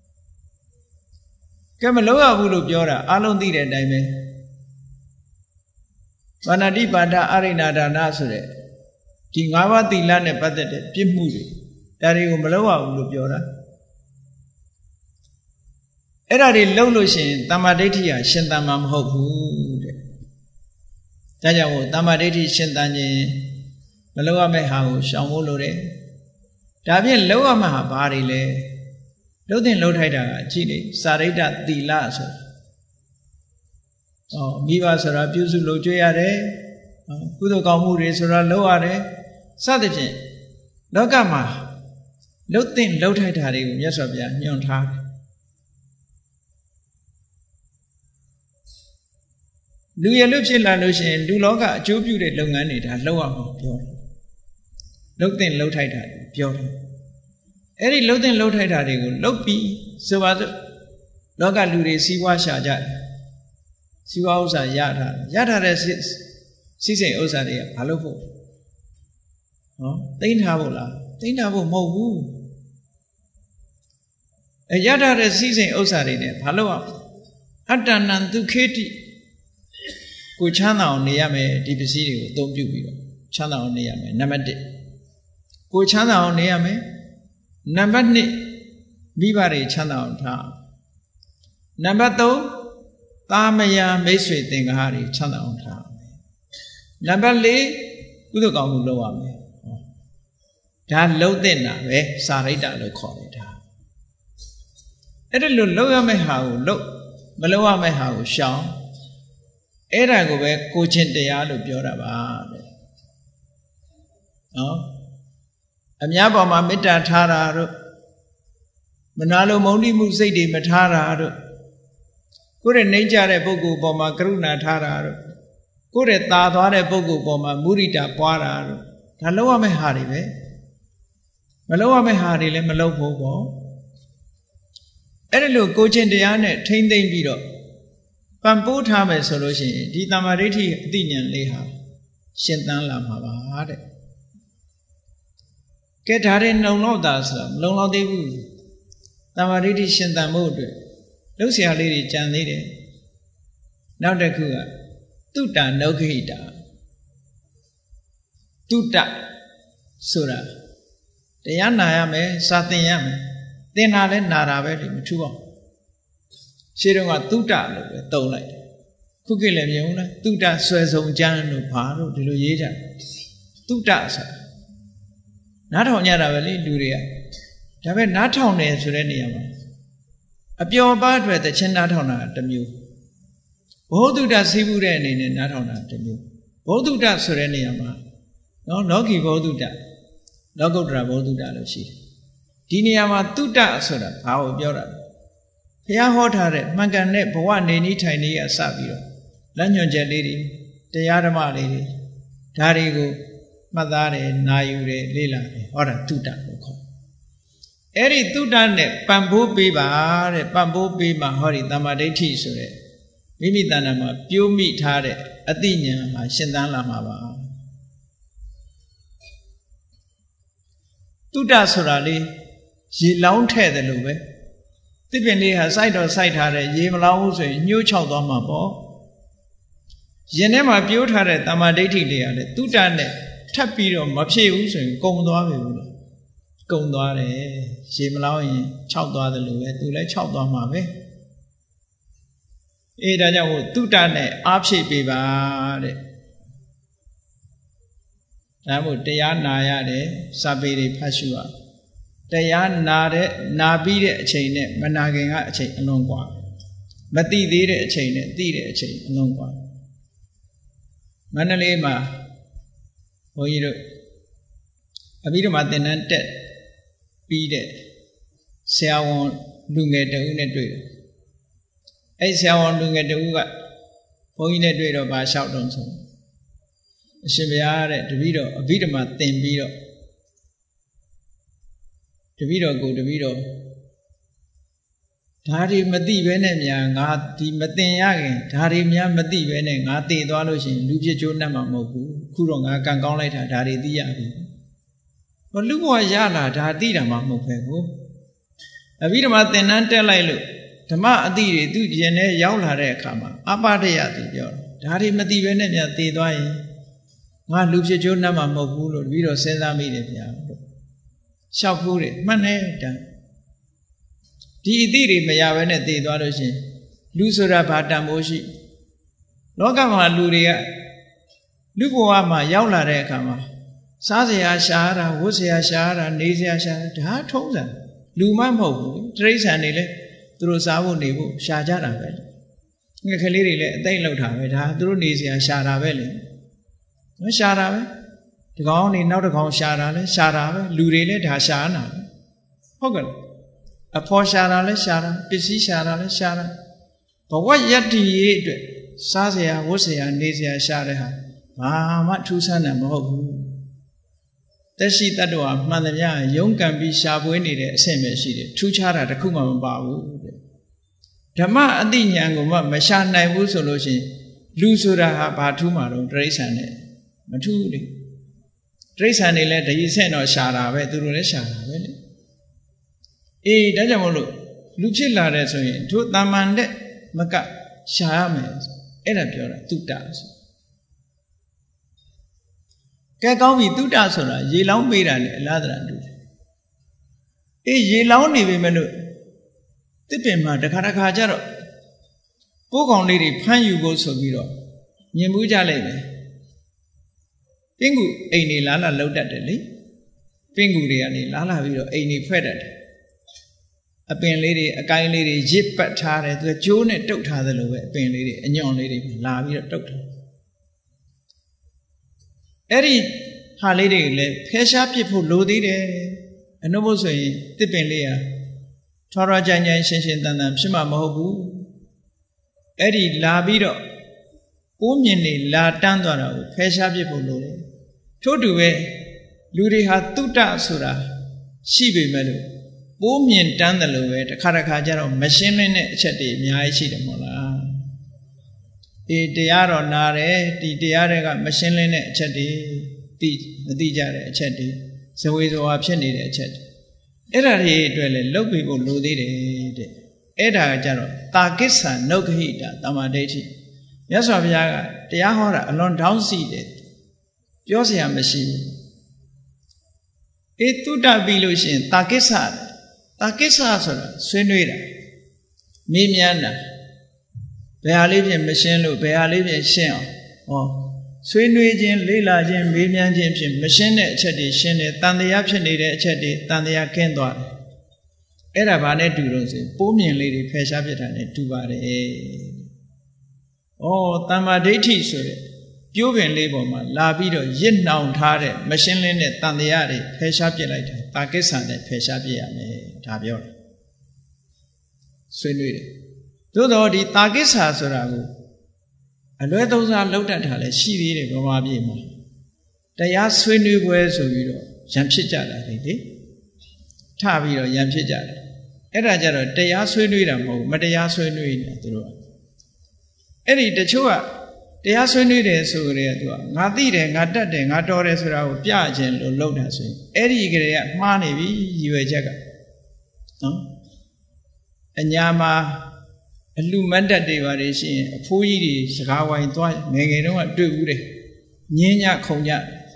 S1: ကဲမလုပ်ရဘူးလို့ပြောတာအလုံးသိတဲ့အတိုင်းပဲဗန္နတိပါဒအရိဏဒါနဆိုတဲ့ဒီ၅ပါးသီလနဲ့ပတ်သက်တဲ့ပြစ်မှုတွေဒါတွေကိုမလုပ်ရဘူးလို့ပြောတာအဲ့ဒါတွေလုပ်လို့ရှိရင်တမ္မာဒိဋ္ဌိဟာရှင်သန်မှာမဟုတ်ဘူးတဲ့ဒါကြောင့်မို့တမ္မာဒိဋ္ဌိရှင်သန်ခြင်းမလုပ်ရမယ့်ဟာကိုရှောင်ဖို့လိုတယ်ဒါဖြင့်လုပ်ရမှာဟာဘာတွေလဲလုပ်တဲ့လုပ်ထိုက်တာကကြည့်လေစာရိတ္တသီလဆိုတာမိဘဆိုတာပြုစုလုပ်ကြွေးရတယ်ကုသိုလ်ကောင်းမှုတွေဆိုတာလုပ်ရတယ်စသဖြင့်လောကမှာလုပ်တဲ့လုပ်ထိုက်တာတွေကိုမြတ်စွာဘုရားညွှန်ထားတယ်လူရလွတ်ဖြစ်လာလို့ရှိရင်လူလောကအကျိုးပြုတဲ့လုပ်ငန်းတွေဒါလုပ်ရမှာပြောတယ်လုပ်တဲ့လုပ်ထိုက်တာပြောတယ်အဲ့ဒီလုပ်တဲ့လုပ်ထိုက်တာတွေကိုလုပ်ပြီးဆိုပါစို့လောကလူတွေစီးပွားရှာကြတယ်စီးပွားဥစ္စာရထားတဲ့စီးစိမ်ဥစ္စာတွေကဘာလို့ဖို့သိမ်းထားဖို့လားသိမ်းထားဖို့မဟုတ်ဘူးရထားတဲ့စီးစိမ်ဥစ္စာတွေနဲ့ဘာလို့အတ္တနံဒုက္ခေတိကိုချမ်းသာအောင်နေရမယ်ဒီပစ္စည်းတွေကိုအသုံးပြုပြီးတော့ချမ်းသာအောင်နေရမယ်နံပါတ်1ကိုချမ်းသာအောင်နေရမယ်နံပါတ်2မိဘတွေချမ်းသာအောင်ထားနံပါတ်3သားမယားမိတ်ဆွေသင်္ကားတွေချမ်းသာအောင်ထားနံပါတ်4ကုသိုလ်ကောင်းမှုလုပ်ရမယ်ဒါလုံးတဲ့နာပဲစာရိတ္တလို့ခေါ်တယ်ဒါအဲ့ဒါလို့လုပ်ရမယ့်ဟာကိုလုပ်မလုပ်ရမယ့်ဟာကိုရှောင်အဲ့ဒါကိုပဲကိုချင်းတရားလို့ပြောတာပါတဲ့နော်အများပေါ်မှာမေတ္တာထားတာတို့မနာလိုမုန်းတိမှုစိတ်တွေမထားတာတို့ကိုယ့်ရဲ့နှိမ့်ကြတဲ့ပုဂ္ဂိုလ်ပေါ်မှာကရုဏာထားတာတို့ကိုယ့်ရဲ့ตาသွားတဲ့ပုဂ္ဂိုလ်ပေါ်မှာမုရိဒာပွားတာတို့ဒါလုပ်ရမယ့်ဟာတွေပဲမလုပ်ရမယ့်ဟာတွေလည်းမလုပ်ဖို့ပေါ့အဲ့ဒါလို့ကိုချင်းတရားနဲ့ထိမ့်သိမ့်ပြီးတော့ပံပိုးထားမယ်ဆိုလို့ရှိရင်ဒီတမ္မာဒိဋ္ဌိအသိဉာဏ်လေးဟာရှင်သန်လာမှာပါတဲ့ကဲဒါတွေနှုံတော့တာဆိုတာမလုံလောက်သေးဘူးတမ္မာဒိဋ္ဌိရှင်သန်ဖို့အတွက်လှုပ်ရှားလေးတွေကြံသေးတယ်နောက်တစ်ခုကတုတ္တနုခိတာတုတ္တဆိုတာတရားနာရမယ်စာသင်ရမယ်သင်တာလဲနာတာပဲဒီမထူးအောင်ရှင်းတော့ကတုတ္တလို့ပဲသုံးလိုက်တယ်ခုခေတ်လည်းမြင်ဦးလားတုတ္တဆွဲစုံကျမ်းလို့ဘာလို့ဒီလိုရေးကြတုတ္တဆိုတာနားထောင်ကြတာပဲလေလူတွေကဒါပဲနားထောင်တယ်ဆိုတဲ့နေရာမှာအပျော်ပါးအတွက်တခြင်းနားထောင်တာတစ်မျိုးဘောဓုတ္တစီးပူးတဲ့အနေနဲ့နားထောင်တာတစ်မျိုးဘောဓုတ္တဆိုတဲ့နေရာမှာနော်လောကီဘောဓုတ္တလောကုတ္တရာဘောဓုတ္တလို့ရှိတယ်ဒီနေရာမှာတုတ္တဆိုတာဘာကိုပြောတာလဲဘုရားဟောထားတဲ့မှန်ကန်တဲ့ဘဝနေနည်းထိုင်နည်းအစပြီးတော့လက်ညွှန်ချက်လေးတွေတရားဓမ္မလေးတွေဒါတွေကိုမှတ်သားတယ်နာယူတယ်လေ့လာတယ်ဟောတာတုတ္တလို့ခေါ်အဲ့ဒီတုတ္တနဲ့ပံ့ပိုးပေးပါတဲ့ပံ့ပိုးပေးမှဟောဒီတမ္မာဒိဋ္ဌိဆိုတဲ့မိမိတဏ္ဍာမှာပြိုးမိထားတဲ့အသိဉာဏ်ဟာရှင်သန်လာမှာပါတုတ္တဆိုတာလေရေလောင်းထဲ့တယ်လို့ပဲသစ်ပင်လေးဟာစိုက်တော့စိုက်ထားတဲ့ရေမလောင်းဘူးဆိုရင်ညှိုးချောက်သွားမှာပေါ့ရင်ထဲမှာပြိုးထားတဲ့တမ္မာဒိဋ္ဌိလေးကလေတုတ္တနဲ့ထပ်ပြီးတော့မဖြစ်ဘူးဆိုရင်ကုံသွားပြီဘူးလားကုံသွားတယ်ရေမလောင်းရင်ခြောက်သွားတယ်လို့ပဲသူလည်းခြောက်သွားမှာပဲအေးဒါကြောင့်တုတ္တနဲ့အားဖြည့်ပေးပါတဲ့ဒါမို့တရားနာရတယ်စာပေတွေဖတ်ရှုရတရားနာပြီးတဲ့အချိန်နဲ့မနာခင်ကအချိန်အလွန်กว่าမသိသေးတဲ့အချိန်နဲ့သိတဲ့အချိန်အလွန်กว่าမန္တလေးမှာဘုန်းကြီးတို့အဘိဓမ္မာသင်တန်းတက်ပြီးတဲ့ဆရာဝန်လူငယ်တဦးနဲ့တွေ့တယ်အဲ့ဆရာဝန်လူငယ်တဦးကဘုန်းကြီးနဲ့တွေ့တော့ဗာလျှောက်တော့ဆိုအရှင်ဘုရားတဲ့တပည့်တော်အဘိဓမ္မာသင်ပြီးတော့တပည့်တော်ကိုတပည့်တော်ဒါတွေမသိဘဲနဲ့များငါဒီမသင်ရခင်ဒါတွေများမသိဘဲနဲ့ငါသိသွားလို့ရှိရင်လူပြစ်ချိုးနှက်မှာမဟုတ်ဘူးခုတော့ငါကံကောင်းလိုက်တာဒါတွေသိရပြီဘာလူဘဝရလာဒါသိတာမှမဟုတ်ပဲကိုအဘိဓမ္မာသင်တန်းတက်လိုက်လို့ဓမ္မအသိတွေသူကျင်နဲ့ရောက်လာတဲ့အခါမှာအပဒယသူပြောဒါတွေမသိဘဲနဲ့များသိသွားရင်ငါလူပြစ်ချိုးနှက်မှာမဟုတ်ဘူးလို့တပည့်တော်စဉ်းစားမိတယ်ဗျာလို့လျှောက်ဖို့တယ်မှတ်နေတယ်ဒီအသည့်တွေမရဘဲနဲ့သိသွားလို့ရှင်လူဆိုတာဘာတန်ဖိုးရှိလောကမှာလူတွေကလူဘဝမှာရောက်လာတဲ့အခါမှာစားစရာရှားတာဝတ်စရာရှားတာနေစရာရှားတာဒါထုံးစံလူမှမဟုတ်ဘူးတိရစ္ဆာန်တွေလည်းသူတို့စားဖို့နေဖို့ရှားကြတာပဲငှက်ကလေးတွေလည်းအသိလောက်တာပဲဒါသူတို့နေစရာရှားတာပဲလေမရှားတာပဲဒီကောင်နေနောက်တစ်ကောင်ရှားတာလဲရှားတာပဲလူတွေလည်းဒါရှားနာဟုတ်ကဲ့အဖော်ရှားတာလဲရှားတာပစ္စည်းရှားတာလဲရှားတာဘဝယတ္တိရေးအတွက်စားစရာဝတ်စရာနေစရာရှားတဲ့ဟာဘာမှထူးဆန်းတယ်မဟုတ်ဘူးသက်ရှိတ attva မှန်သမျှရုန်းကန်ပြီးရှားပွေးနေတဲ့အဆင့်ပဲရှိတယ်ထူးခြားတာတစ်ခုမှမပါဘူးတဲ့ဓမ္မအသိဉာဏ်ကိုမှမရှာနိုင်ဘူးဆိုလို့ရှိရင်လူဆိုတာဟာဘာထူးမှာတော့တိရစ္ဆာန်နဲ့မထူးလေတိရစ္ဆာန်တွေလည်းတည်ဆင့်တော့ရှားတာပဲသူတို့လည်းရှားတာပဲလေအေးဒါကြောင့်မလို့လူဖြစ်လာတယ်ဆိုရင်တို့တာမန်တဲ့မကရှားရမယ်အဲ့ဒါပြောတာတုတ္တဆိုကဲကောင်းပြီတုတ္တဆိုတာရေလောင်းပေးတာလေအလားတရာတူတယ်အေးရေလောင်းနေပြီမလို့တစ်ပင်မှာတစ်ခါကျတော့ပိုးကောင်လေးတွေဖမ်းယူဖို့ဆိုပြီးတော့မြင်မှုကြလိုက်မယ်ပင်ကူအိမ်နေလာလှုပ်တတ်တယ်လေပင်ကူတွေကနေလာပြီးတော့အိမ်နေဖွဲ့တတ်တယ်အပင်လေးတွေအကိုင်းလေးတွေရစ်ပတ်ထားတယ်သူကကျိုးနဲ့တုတ်ထားသလိုပဲအပင်လေးတွေအညွန့်လေးတွေလာပြီးတော့တုတ်ထားအဲ့ဒီဟာလေးတွေလည်းဖယ်ရှားပစ်ဖို့လိုသေးတယ်အနုဘုဆိုရင်တစ်ပင်လေးဟာထွားထွားကြိုင်ကြိုင်ရှင်းရှင်းတန်တန်ဖြစ်မှာမဟုတ်ဘူးအဲ့ဒီလာပြီးတော့ပိုးမြင်နေလာတန်းသွားတာကိုဖယ်ရှားပစ်ဖို့လိုတယ်ထို့တူပဲလူတွေဟာတုတ္တဆိုတာရှိပေမဲ့လို့ပိုးမြင်တန်းတယ်လို့ပဲတစ်ခါကျတော့မရှင်းလင်းတဲ့အချက်တွေအများကြီးရှိတယ်မဟုတ်လားအေးတရားတော်နာတယ်ဒီတရားတွေကမရှင်းလင်းတဲ့အချက်တွေမသိကြတဲ့အချက်တွေဇဝေဇဝါဖြစ်နေတဲ့အချက်တွေအဲ့ဒါတွေအတွက်လည်းလုပ်ပြီးဖို့လိုသေးတယ်တဲ့အဲ့ဒါကကြတော့တာကိစ္ဆာနုဂဟိတာတမာဒိဋ္ဌိမြတ်စွာဘုရားကတရားဟောတာအလွန်တောင်းစီတယ်ပြောစရာမရှိဘူးအေးတုတ္တပြီလို့ရှိရင်တာကိစ္ဆာဆိုတာဆွေးနွေးတာမေးမြန်းတာဘယ်ဟာလေးဖြင့်မရှင်းလို့ဘယ်ဟာလေးဖြင့်ရှင်းအောင်ဆွေးနွေးခြင်းလေ့လာခြင်းမေးမြန်းခြင်းဖြင့်မရှင်းတဲ့အချက်တွေရှင်းတယ်တန်တရားဖြစ်နေတဲ့အချက်တွေတန်တရားကင်းသွားတယ်အဲ့ဒါဘာနဲ့တူလို့ဆိုပိုးမြင်လေးတွေဖယ်ရှားပြစ်တာနဲ့တူပါတယ်တမ္မာဒိဋ္ဌိဆိုတဲ့ပြိုးပင်လေးပေါ်မှာလာပြီးတော့ရစ်နှောင်ထားတဲ့မရှင်းလင်းတဲ့တန်တရားတွေဖယ်ရှားပြစ်လိုက်တယ်တာကိစ္ဆာနဲ့ဖယ်ရှားပြစ်ရမယ်ဒါပြောတယ်ဆွေးနွေးတယ်သို့တော့ဒီတာကိစ္ဆာဆိုတာကိုအလွဲသုံးစားလောက်တတ်တာလည်းရှိသေးတယ်ဗမာပြည်မှာတရားဆွေးနွေးပွဲဆိုပြီးတော့ရံဖြစ်ကြတာလေထပြီးတော့ရံဖြစ်ကြတယ်အဲ့ဒါကြတော့တရားဆွေးနွေးတာမဟုတ်မတရားဆွေးနွေးနေတာသူတို့ကအဲ့ဒီတချို့ကတရားဆွေးနွေးတယ်ဆိုကြတဲ့သူကငါသိတယ်ငါတတ်တယ်ငါတော်တယ်ဆိုတာကိုပြခြင်းလို့လုပ်တာဆိုရင်အဲ့ဒီကလေးကမှားနေပြီရည်ရွယ်ချက်ကနော်အညာမှာအလှမတ်တက်တွေပါတယ်ရှိရင်အဖိုးကြီးတွေစကားဝိုင်းသွားငယ်ငယ်တုန်းကတွေ့ဘူးတယ်ညင်းညခုံည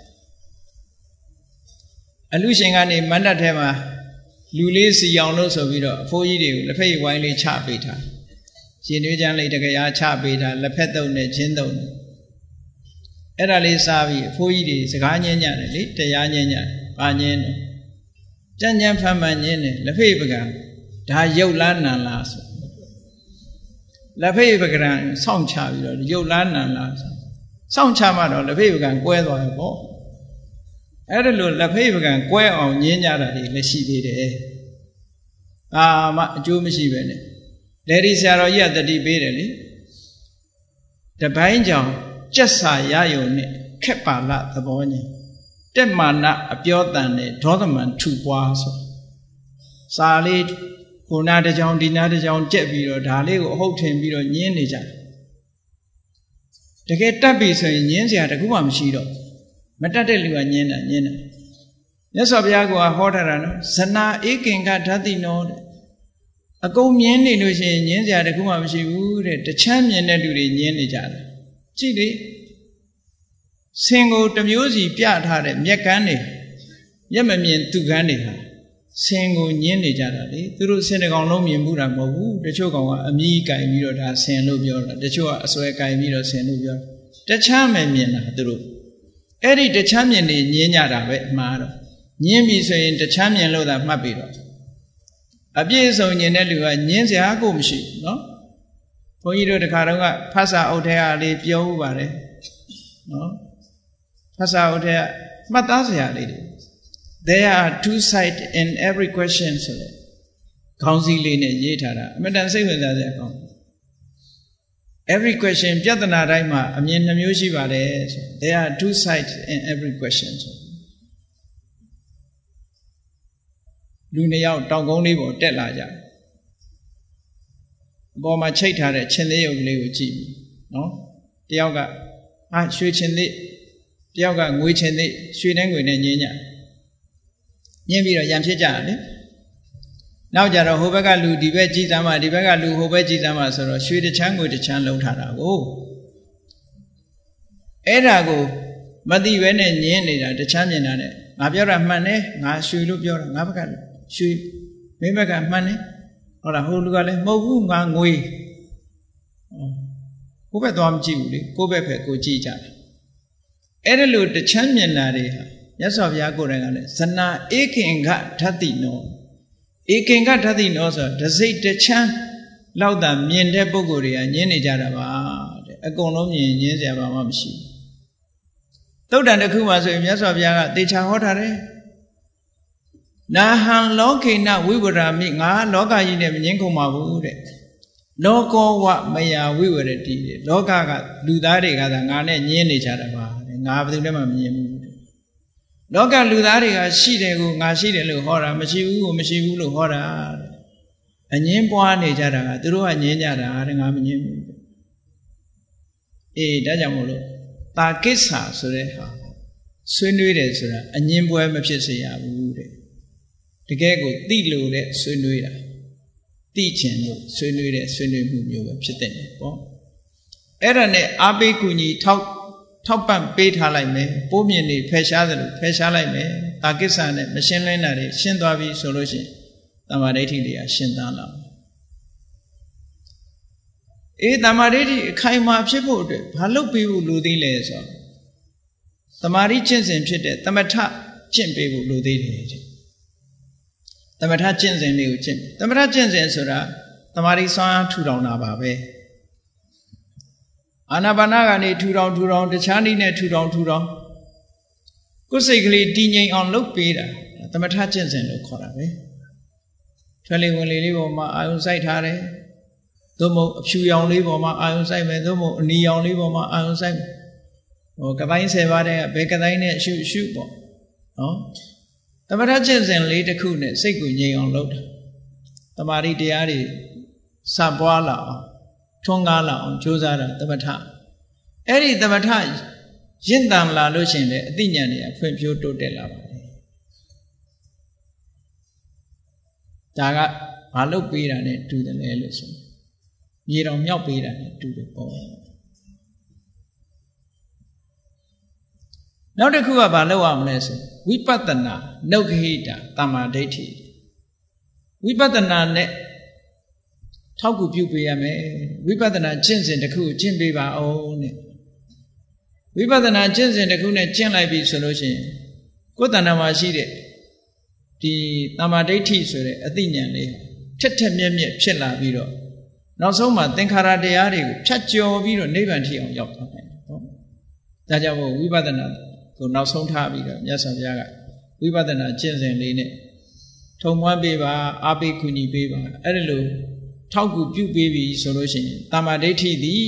S1: အလှရှင်ကနေမတ်တက်ထဲမှာလူလေးစီအောင်လို့ဆိုပြီးတော့အဖိုးကြီးတွေကိုလက်ဖက်ဝိုင်းလေးချပေးထားရှင်တွေးချမ်းလေးတကရာချပေးထားလက်ဖက်တုံနဲ့ချင်းတုံအဲ့ဒါလေးစားပြီးအဖိုးကြီးတွေစကားညင်းညတယ်လေတရားညင်းညပါညင်းတယ်ကြမ်းကြမ်းဖမ်းဖမ်းညင်းတယ်လက်ဖက်ပကံဒါရုပ်လားနာလားဆိုလက်ဖေးပကံစောင့်ချပြီးတော့ရုပ်လားနာလားစောင့်ချမှတော့လက်ဖေးပကံကွဲသွားတယ်ပေါ့အဲ့ဒါလို့လက်ဖေးပကံကွဲအောင်ညင်းကြတာတွေလည်းရှိသေးတယ်မှအကျိုးမရှိပဲနဲ့လေဒီဆရာတော်ကြီးကတတိပေးတယ်လေတပိုင်းကြောင့်ကြက်စာရယုံနဲ့ခက်ပါလသဘောညင်တက်မာနအပြောတန်နဲ့ဒေါသမန်ထူပွားဆိုစာလေးကိုနာတကြောင်ဒီနာတကြောင်ကြက်ပြီးတော့ဒါလေးကိုအဟုတ်ထင်ပြီးတော့ညင်းနေကြတယ်တကယ်တတ်ပြီဆိုရင်ညင်းစရာတခုမှမရှိတော့မတတ်တဲ့လူကညင်းတာမြတ်စွာဘုရားကဟောထားတာနော်ဇနာဧကင်္ဂဓာတိနောတဲ့အကုန်မြင်းနေလို့ရှိရင်ညင်းစရာတခုမှမရှိဘူးတဲ့တချမ်းမြင်တဲ့လူတွေညင်းနေကြတယ်ကြည့်လေဆင်ကိုတစ်မျိုးစီပြထားတဲ့မျက်ကန်းတွေမျက်မမြင်သူကန်းတွေဟာဆင်ကိုညင်းနေကြတာလေသူတို့ဆင်တကောင်လုံးမြင်မှုတာမဟုတ်ဘူးတချို့ကောင်ကအမြီးကင်ပြီးတော့ဒါဆင်လို့ပြောတာတချို့ကအစွဲကင်ပြီးတော့ဆင်လို့ပြောတချမ်းပဲမြင်တာသူတို့အဲ့ဒီတချမ်းမြင်နေညင်းကြတာပဲမှားတော့ညင်းပြီဆိုရင်တချမ်းမြင်လို့သာမှတ်ပြီးတော့အပြည့်စုံညင်တဲ့လူကညင်းစရာကိုမရှိဘူးနော်ဘုန်းကြီးတို့တခါတော့ကဖတ်စာအုပ်ထဲကလေးပြောဥပါတယ်နော်ဖတ်စာအုပ်ထဲကမှတ်သားစရာလေးတွေThere are two sides in every question ဆိုတဲ့ခေါင်းစည်းလေးနဲ့ရေးထားတာအမှန်တန်စိတ်ဝင်စားစရာကောင်း Every question ပြဿနာတိုင်းမှာအမြင်နှမျိုးရှိပါတယ်ဆို There are two sides in every question ဆိုလူနှစ်ယောက်တောင်ကုန်းလေးပေါ်တက်လာကြအပေါ်မှာချိတ်ထားတဲ့ချင်းသေးရုပ်ကလေးကိုကြည့်ပြီနော်တယောက်ကရွှေချင်းသေးတယောက်ကငွေချင်းသေးရွှေနဲ့ငွေနဲ့ညင်းညညင်းပြီးတော့ရံဖြစ်ကြတယ်နောက်ကြတော့ဟိုဘက်ကလူဒီဘက်ကြည်စမ်းမှဒီဘက်ကလူဟိုဘက်ကြည်စမ်းမှဆိုတော့ရွှေတစ်ချမ်းငွေတစ်ချမ်းလုံးထားတာကိုအဲ့ဒါကိုမသိဘဲနဲ့ညင်းနေတာတခြားမြင်တာနဲ့ငါပြောတာမှန်တယ်ငါရွှေလို့ပြောတာငါဘက်ကရွှေမင်းဘက်ကမှန်တယ်ဟုတ်လားဟိုလူကလည်းမဟုတ်ဘူးငါငွေကိုယ့်ဘက်သွားမကြည့်ဘူးလေကိုယ့်ဘက်ပဲကိုကြည့်ကြတယ်အဲ့ဒါလို့တခြားမြင်တာတွေဟာမြတ်စွာဘုရားကိုယ်တိုင်ကလည်းဇနာဧခင်ကဓာတိနောဧခင်ကဓာတိနောဆိုတစိတ်တခြားလောက်သာမြင်တဲ့ပုဂ္ဂိုလ်တွေကညင်းနေကြတာပါတဲ့အကုန်လုံးမြင်ညင်းစရာဘာမှမရှိဘူးသုတ်တန်တစ်ခုမှဆိုရင်မြတ်စွာဘုရားကသေချာဟောထားတယ်နာဟံလောကေနဝိဝရာမိငါလောကကြီးနဲ့မငင်းကုန်ပါဘူးတဲ့လောကောဝမယဝိဝရတိလောကကလူသားတွေကသာငါနဲ့ညင်းနေကြတာပါတဲ့ငါဘယ်သူမှမမြင်ဘူးလောကလူသားတွေကရှိတယ်ကိုငါရှိတယ်လို့ဟောတာမရှိဘူးကိုမရှိဘူးလို့ဟောတာတဲ့အငင်းပွားနေကြတာကသူတို့ကငင်းကြတာတဲ့ငါမငင်းဘူးအေးဒါကြောင့်မို့လို့တာကိစ္ဆာဆိုတဲ့ဟာဆွေးနွေးတယ်ဆိုတာအငင်းပွဲမဖြစ်စေရဘူးတဲ့တကယ်ကိုသိလို့တဲ့ဆွေးနွေးတာသိချင်လို့ဆွေးနွေးတဲ့ဆွေးနွေးမှုမျိုးပဲဖြစ်တဲ့ပေါ့အဲ့ဒါနဲ့အားပေးကူညီထောက်ပံ့ပေးထားလိုက်မယ်ပိုးမြင်နေဖယ်ရှားသလိုဖယ်ရှားလိုက်မယ်တာကိစ္ဆာနဲ့မရှင်းလင်းတာတွေရှင်းသွားပြီဆိုလို့ရှိရင်တမ္မာဒိဋ္ဌိတွေကရှင်းသားလာတမ္မာဒိဋ္ဌိအခိုင်အမာဖြစ်ဖို့အတွက်ဘာလုပ်ပေးဖို့လိုသေးလဲဆိုတော့တမာတိကျင့်စဉ်ဖြစ်တဲ့သမထကျင့်ပေးဖို့လိုသေးတယ်သမထကျင့်စဉ်လေးကိုကျင့်သမထကျင့်စဉ်ဆိုတာတမာတိစွမ်းအားထူထောင်တာပါပဲအာနာပါနကနေထူထောင်တခြားနည်းနဲ့ထူထောင်ကိုယ်စိတ်ကလေးတည်ငြိမ်အောင်လုပ်ပေးတာသမထကျင့်စဉ်လို့ခေါ်တာပဲထွက်လေဝင်လေလေးပေါ်မှာအာယုံစိုက်ထားတယ်သို့မဟုတ်အဖြူရောင်လေးပေါ်မှာအာယုံစိုက်မယ်သို့မဟုတ်အနီရောင်လေးပေါ်မှာအာယုံစိုက်မယ်ကပိုင်း10ပါးတဲ့ဘယ်ကတိုင်းနဲ့ရှုပေါ့နော်သမထကျင့်စဉ်လေးတစ်ခုနဲ့စိတ်ကိုငြိမ်အောင်လုပ်တာတမာတိတရားတွေစပွားလာအောင်ထွန်းကားလာအောင်ကြိုးစားတာသမထအဲ့ဒီသမထရင့်တန်လာလို့ရှိရင်လေအသိဉာဏ်တွေကဖွံ့ဖြိုးတိုးတက်လာပါတယ်ဒါကဘာလို့ပေးတာနဲ့တူတယ်လဲလို့ဆိုမြေတော်မြောက်ပေးတာနဲ့တူတယ်ပေါ့နောက်တစ်ခုကဘာလုပ်ရမလဲဆိုဝိပဿနာနုဂဟိတတမ္မာဒိဋ္ဌိဝိပဿနာနဲ့ထောက်ကူပြုပေးရမယ်ဝိပဿနာကျင့်စဉ်တစ်ခုကျင့်ပေးပါအောင်တဲ့ဝိပဿနာကျင့်စဉ်တစ်ခုနဲ့ကျင့်လိုက်ပြီဆိုလို့ရှိရင်ကိုယ်တဏ္ဍာမှာရှိတဲ့ဒီတမ္မာဒိဋ္ဌိဆိုတဲ့အသိဉာဏ်လေးထက်ထက်မြက်မြက်ဖြစ်လာပြီးတော့နောက်ဆုံးမှာသင်္ခါရတရားတွေကိုဖြတ်ကျော်ပြီးတော့နိဗ္ဗာန်ထိအောင်ရောက်သွားတယ်ပေါ့ဒါကြောင့်မို့ဝိပဿနာကိုနောက်ဆုံးထားပြီးတော့မြတ်စွာဘုရားကဝိပဿနာကျင့်စဉ်လေးနဲ့ထုံမွမ်းပေးပါအားပေးကူညီပေးပါအဲ့ဒါလို့ထောက်ကူပြုပေးပြီဆိုလို့ရှိရင်တမ္မာဒိဋ္ဌိသည်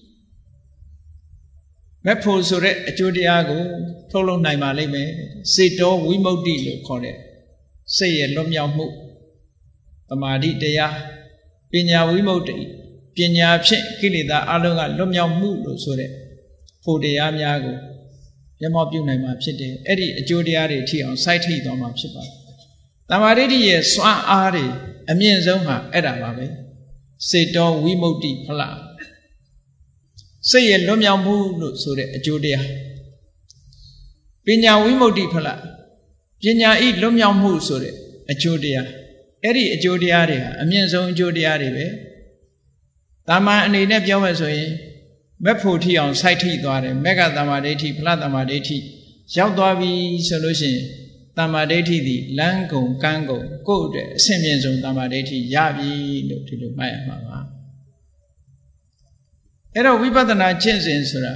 S1: မက်ဖို့ဆိုတဲ့အကျိုးတရားကိုထုတ်လုပ်နိုင်ပါလိမ့်မယ်စေတောဝိမု ക്തി လို့ခေါ်တဲ့စိတ်ရဲ့လွတ်မြောက်မှုတမာတိတရားပညာဝိမု ക്തി ပညာဖြင့်ကိလေသာအလုံးကလွတ်မြောက်မှုလို့ဆိုတဲ့ဖို့တရားများကိုမျက်မှောက်ပြုနိုင်မှာဖြစ်တယ်အဲ့ဒီအကျိုးတရားတွေထိအောင်စိုက်ထိပ်သွားမှာဖြစ်ပါတယ်တမာဒိဋ္ဌိရဲ့စွမ်းအားတွေအမြင့်ဆုံးဟာအဲ့ဒါပါပဲစေတောဝိမု ക്തി ဖလားစိတ်ရဲ့လွတ်မြောက်မှုလို့ဆိုတဲ့အကျိုးတရားပညာဝိမု ക്തി ဖလားပညာဤလွတ်မြောက်မှုဆိုတဲ့အကျိုးတရားအဲ့ဒီအကျိုးတရားတွေဟာအမြင့်ဆုံးအကျိုးတရားတွေပဲတာမန်အနေနဲ့ပြောမယ်ဆိုရင်မက်ဖို့ထီအောင်စိုက်ထိသွားတယ်မက်ကတမ္မာဒိဋ္ဌိဖလားတမ္မာဒိဋ္ဌိရောက်သွားပြီဆိုလို့ရှိရင်တမ္မာဒိဋ္ဌိသည်လမ်းကုန်ကမ်းကုန်ကိုယ့်အတွက်အဆင့်မြင့်ဆုံးတမ္မာဒိဋ္ဌိရပြီလို့ဒီလိုမှတ်ရမှာပါအဲ့တော့ဝိပဿနာကျင့်စဉ်ဆိုတာ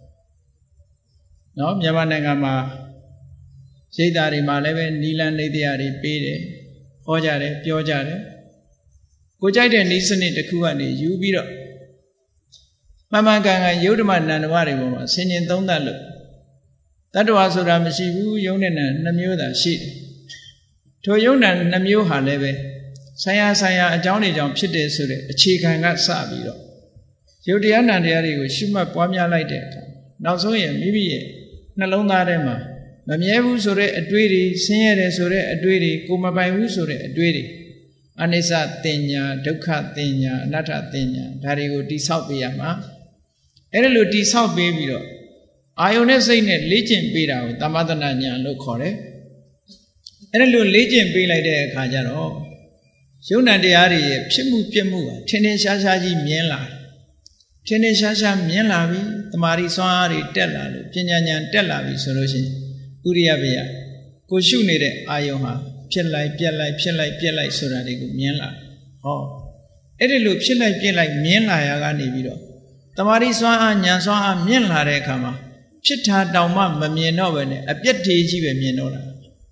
S1: နော်မြန်မာနိုင်ငံမှာရိပ်သာတွေမှာလည်းပဲနီလန်းနေတရားတွေပေးတယ်ဟောကြတယ်ပြောကြတယ်ကိုကြိုက်တဲ့နည်းစနစ်တစ်ခုကနေယူပြီးတော့မမှန်ကန်ကန်ယုဒ္ဓမနန္ဒဝတွေပေါ်မှာဆင်ញင်သုံးသပ်လို့တတ္တဝါဆိုတာမရှိဘူးယုံနဲ့နံ2မျိုးသာရှိတယ်ထိုယုံနံ2မျိုးဟာလည်းပဲဆိုင်ရာအကြောင်းတွေကြောင့်ဖြစ်တယ်ဆိုတဲ့အခြေခံကစပြီးတော့ယုတ်တရားနံတရားတွေကိုရှုမှတ်ပွားများလိုက်တဲ့အခါနောက်ဆုံးရင်မိမိရဲ့နှလုံးသားထဲမှာမမြဲဘူးဆိုတဲ့အတွေးတွေဆင်းရဲတယ်ဆိုတဲ့အတွေးတွေကိုမပိုင်ဘူးဆိုတဲ့အတွေးတွေအနိစ္စတင်ညာဒုက္ခတင်ညာအနတ္တတင်ညာဒါတွေကိုတိဆောက်ပေးရမှာအဲ့ဒါလိုတိဆောက်ပေးပြီးတော့အာယုန်နဲ့စိတ်နဲ့လေ့ကျင့်ပေးတာကိုသမထနာဉာဏ်လို့ခေါ်တယ်အဲ့ဒါလို့လေ့ကျင့်ပေးလိုက်တဲ့အခါကျတော့ယုံနာတရားတွေရဲ့ဖြစ်မှုပြက်မှုဟာထင်ထင်ရှားရှားကြီးမြင်လာထင်ထင်ရှားရှားမြင်လာပြီတမာရီစွမ်းအားတွေတက်လာလို့ပညာဉာဏ်တက်လာပြီဆိုလို့ရှိရင်ဥရိယပယကိုရှုနေတဲ့အာယုန်ဟာဖြစ်လိုက်ပြက်လိုက်ဖြစ်လိုက်ပြက်လိုက်ဆိုတာတွေကိုမြင်လာဟောအဲ့ဒီလိုဖြစ်လိုက်ပြက်လိုက်မြင်လာရကနေပြီးတော့တမာရီစွမ်းအားဉာဏ်စွမ်းအားမြင်လာတဲ့အခါမှာဖြစ်တာတောင်မှမမြင်တော့ပဲနဲ့အပြက်တွေကြီးပဲမြင်တော့တာ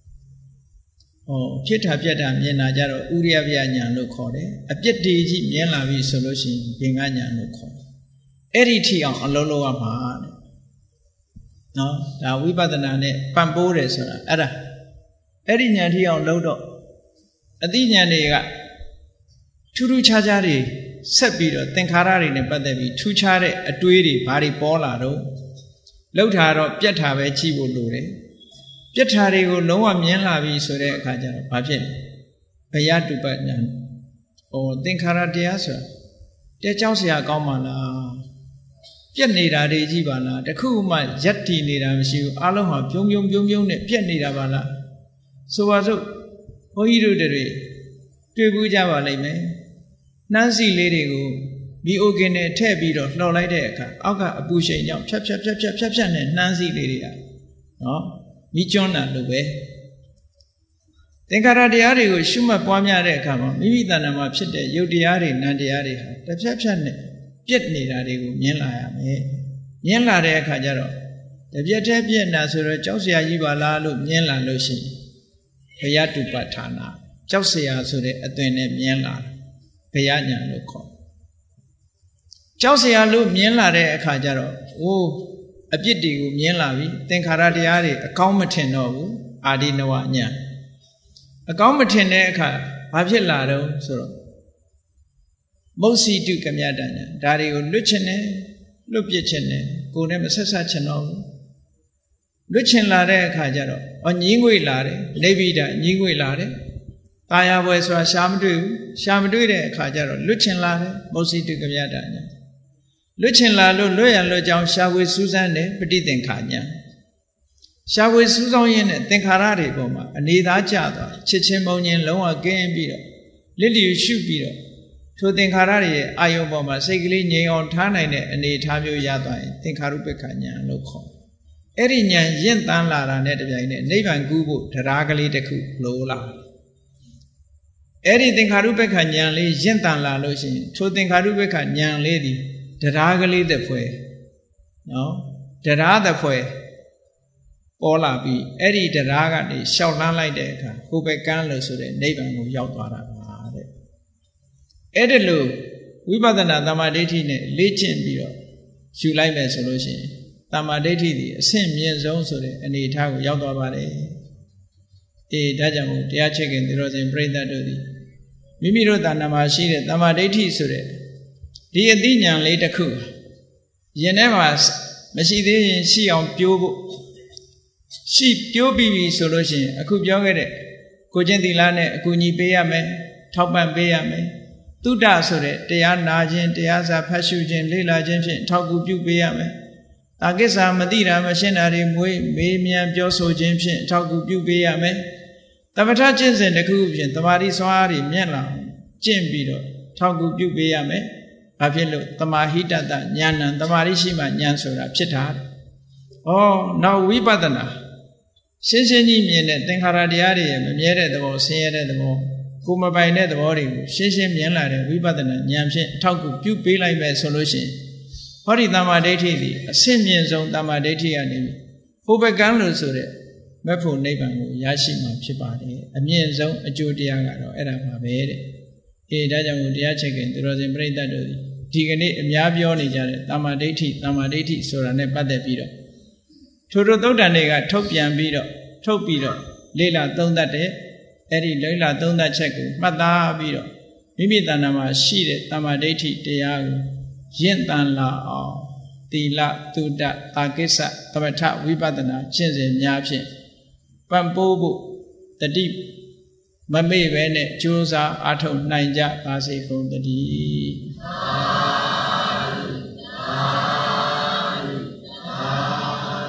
S1: ဖြစ်တာပြက်တာမြင်လာကြတော့ဥရိယပယဉာဏ်လို့ခေါ်တယ်အပြက်တွေကြီးမြင်လာပြီဆိုလို့ရှိရင်ဘင်္ဂဉာဏ်လို့ခေါ်တယ်အဲ့ဒီထိအောင်အလုံးလုံးရမှာတဲ့နော်ဒါဝိပဿနာနဲ့ပံ့ပိုးတယ်ဆိုတာအဲ့ဒီဉာဏ်ထိအောင်လုံးတော့အသိဉာဏ်တွေကထူးထူးခြားခြားတွေဆက်ပြီးတော့သင်္ခါရတွေနဲ့ပတ်သက်ပြီးထူးခြားတဲ့အတွေးတွေဘာတွေပေါ်လာတော့လောက်တာတော့ပြက်တာပဲကြည့်ဖို့လိုတယ်ပြက်တာတွေကိုလုံးဝမြင်လာပြီဆိုတဲ့အခါကျတော့ဘာဖြစ်လဲဘယတုပ္ပဉာဏ်သင်္ခါရတရားဆိုတာတဲကြောက်စရာကောင်းပါလားပြက်နေတာတွေကြီးပါလားတခုမှရက်တည်နေတာမရှိဘူးအလုံးဟာပြုံးနဲ့ပြက်နေတာပါလားဆိုပါစို့ဘုန်းကြီးတို့တွေတွေ့ဘူးကြပါလိမ့်မယ်နှမ်းစီလေးတွေကိုမီအိုကင်နဲ့ထည့်ပြီးတော့လှော်လိုက်တဲ့အခါအောက်ကအပူရှိန်ကြောင့်ဖြတ်နဲ့နှမ်းစီလေးတွေကနော်မိကျွန်းတာလို့ပဲသင်္ခါရတရားတွေကိုရှုမှတ်ပွားများတဲ့အခါမှာမိမိတဏ္ဍာမှာဖြစ်တဲ့ယုတ်တရားတွေနံတရားတွေဟာတစ်ဖြတ်နဲ့ပြက်နေတာတွေကိုမြင်လာရမယ်မြင်လာတဲ့အခါကျတော့တပြက်တည်းပြက်နေတာဆိုတော့ကြောက်စရာကြီးပါလားလို့မြင်လာလို့ရှိရင်ဘယတုပ္ပဌာနာကြောက်စရာဆိုတဲ့အသွင်နဲ့မြင်လာဘယဉာဏ်လို့ခေါ်ကြောက်စရာလို့မြင်လာတဲ့အခါကျတော့အပြစ်တွေကိုမြင်လာပြီသင်္ခါရတရားတွေအကောင်းမထင်တော့ဘူးအာဒီနဝဉာဏ်အကောင်းမထင်တဲ့အခါဘာဖြစ်လာတော့ဆိုတော့မုတ်စီတုကမြတဉာဏ်ဒါတွေကိုလွတ်ချင်တယ်လွတ်ပြစ်ချင်တယ်ကိုယ်နဲ့မဆက်ဆက်ချင်တော့ဘူးလွတ်ချင်လာတဲ့အခါကျတော့ညင်းငွေလာတယ်လိဗ္ဗိဒညင်းငွေလာတယ်ตาရပွဲဆိုတာရှားမတွေ့ဘူးရှားမတွေ့တဲ့အခါကျတော့လွတ်ချင်လာတယ်မုတ်စီတုကမြတဉာဏ်လွတ်ချင်လာလို့လွတ်ရလွတ်ကြောင်းရှားဝေစူးစမ်းတယ်ပဋိသင်္ခာဉာဏ်ရှားဝေစူးစောင်းရင်းနဲ့သင်္ခါရတွေပေါ်မှာအနေသားကျသွားချစ်ချင်းမုန်းချင်းလုံးဝကင်းပြီးတော့လစ်လျူရှုပြီးတော့ထိုသင်္ခါရတွေရဲ့အာယုံပေါ်မှာစိတ်ကလေးငြိမ်အောင်ထားနိုင်တဲ့အနေထားမျိုးရသွားရင်သင်္ခါရုပ္ပခဉာဏ်လို့ခေါ်အဲ့ဒီဉာဏ်ရင့်တန်းလာတာနဲ့တပြိုင်နက်နိဗ္ဗာန်ကူးဖို့တရားကလေးတစ်ခုလိုလာအဲ့ဒီသင်္ခါရုပ္ပခဉာဏ်လေးရင့်တန်းလာလို့ရှိရင်ထိုသင်္ခါရုပ္ပခဉာဏ်လေးဒီတရားကလေးတစ်ဖွဲနော်တရားတစ်ဖွဲပေါ်လာပြီးအဲ့ဒီတရားကနေရှောက်လှမ်းလိုက်တဲ့အခါဟိုဘက်ကန်းလို့ဆိုတဲ့နိဗ္ဗာန်ကိုရောက်သွားတာပါတဲ့အဲ့ဒါလို့ဝိပဿနာသမာဓိဋ္ဌိနဲ့လေ့ကျင့်ပြီးတော့ယူလိုက်မယ်ဆိုလို့ရှိရင်သမာဓိဋ္ဌိဒီအဆင့်မြင့်ဆုံးဆိုတဲ့အနေအထားကိုရောက်သွားပါတယ်ဒါကြောင့်တရားချစ်ခင်သူတော်စင်ပြိဿတ်တို့သည်မိမိတို့တဏ္ဍာမှာရှိတဲ့သမာဓိဋ္ဌိဆိုတဲ့ဒီအသိဉာဏ်လေးတစ်ခုရင်ထဲမှာမရှိသေးရင်ရှိအောင်ပြိုးဖို့ရှိပြိုးပြီးပြီဆိုလို့ရှိရင်အခုပြောခဲ့တဲ့ကိုချင်းသီလနဲ့အကူအညီပေးရမယ်ထောက်ပံ့ပေးရမယ်သုဒ္ဓဆိုတဲ့တရားနာခြင်းတရားစာဖတ်ရှုခြင်းလေ့လာခြင်းဖြင့်ထောက်ကူပြုပေးရမယ်အာကိစ္စမသိတာမရှင်းတာတွေမေးမြန်းပြောဆိုခြင်းဖြင့်ထောက်ကူပြုပေးရမယ်သမထကျင့်စဉ်တစ်ခုဖြင့်တမာတိစွမ်းအားတွေမြင့်လာကျင့်ပြီးတော့ထောက်ကူပြုပေးရမယ်ဘာဖြစ်လို့တမာဟိတတဉာဏ်တမာရိရှိမှဉာဏ်ဆိုတာဖြစ်တာနောက်ဝိပဿနာရှင်းရှင်းကြီးမြင်တဲ့သင်္ခါရတရားတွေရဲ့မမြဲတဲ့သဘောဆင်းရဲတဲ့သဘောကိုမပိုင်တဲ့သဘောတွေကိုရှင်းရှင်းမြင်လာတဲ့ဝိပဿနာဉာဏ်ဖြင့်အထောက်အကူပြုပေးလိုက်မယ်ဆိုလို့ရှိရင်ဟောဒီတမ္မာဒိဋ္ဌိဒီအဆင့်မြင့်ဆုံးတမ္မာဒိဋ္ဌိကနေဟိုဘက်ကန်းလို့ဆိုတဲ့မက်ဖို့နိဗ္ဗာန်ကိုရရှိမှာဖြစ်ပါတယ်အမြင့်ဆုံးအကျိုးတရားကတော့အဲ့ဒါပါပဲတဲ့ဒါကြောင့်တရားချက်ခင်သူတော်စင်ပြိဿတ်တို့ဒီကနေ့အများပြောနေကြတဲ့တမ္မာဒိဋ္ဌိဆိုတာနဲ့ပတ်သက်ပြီးတော့ထိုတို့သုတ်တန်တွေကထုတ်ပြန်ပြီးတော့ထုတ်ပြီးတော့လေ့လာသုံးသပ်တဲ့အဲ့ဒီလေ့လာသုံးသပ်ချက်ကိုမှတ်သားပြီးတော့မိမိတဏ္ဍာမှာရှိတဲ့တမ္မာဒိဋ္ဌိတရားကိုရင့်တန်လာအောင်သီလသုဒ္ဓအာကိစ္စသမထဝိပဿနာကျင့်စဉ်များဖြင့်ပံ့ပိုးဖို့တတိမမေ့ပဲနဲ့ကြိုးစားအားထုတ်နိုင်ကြပါစေကုန်သတည်း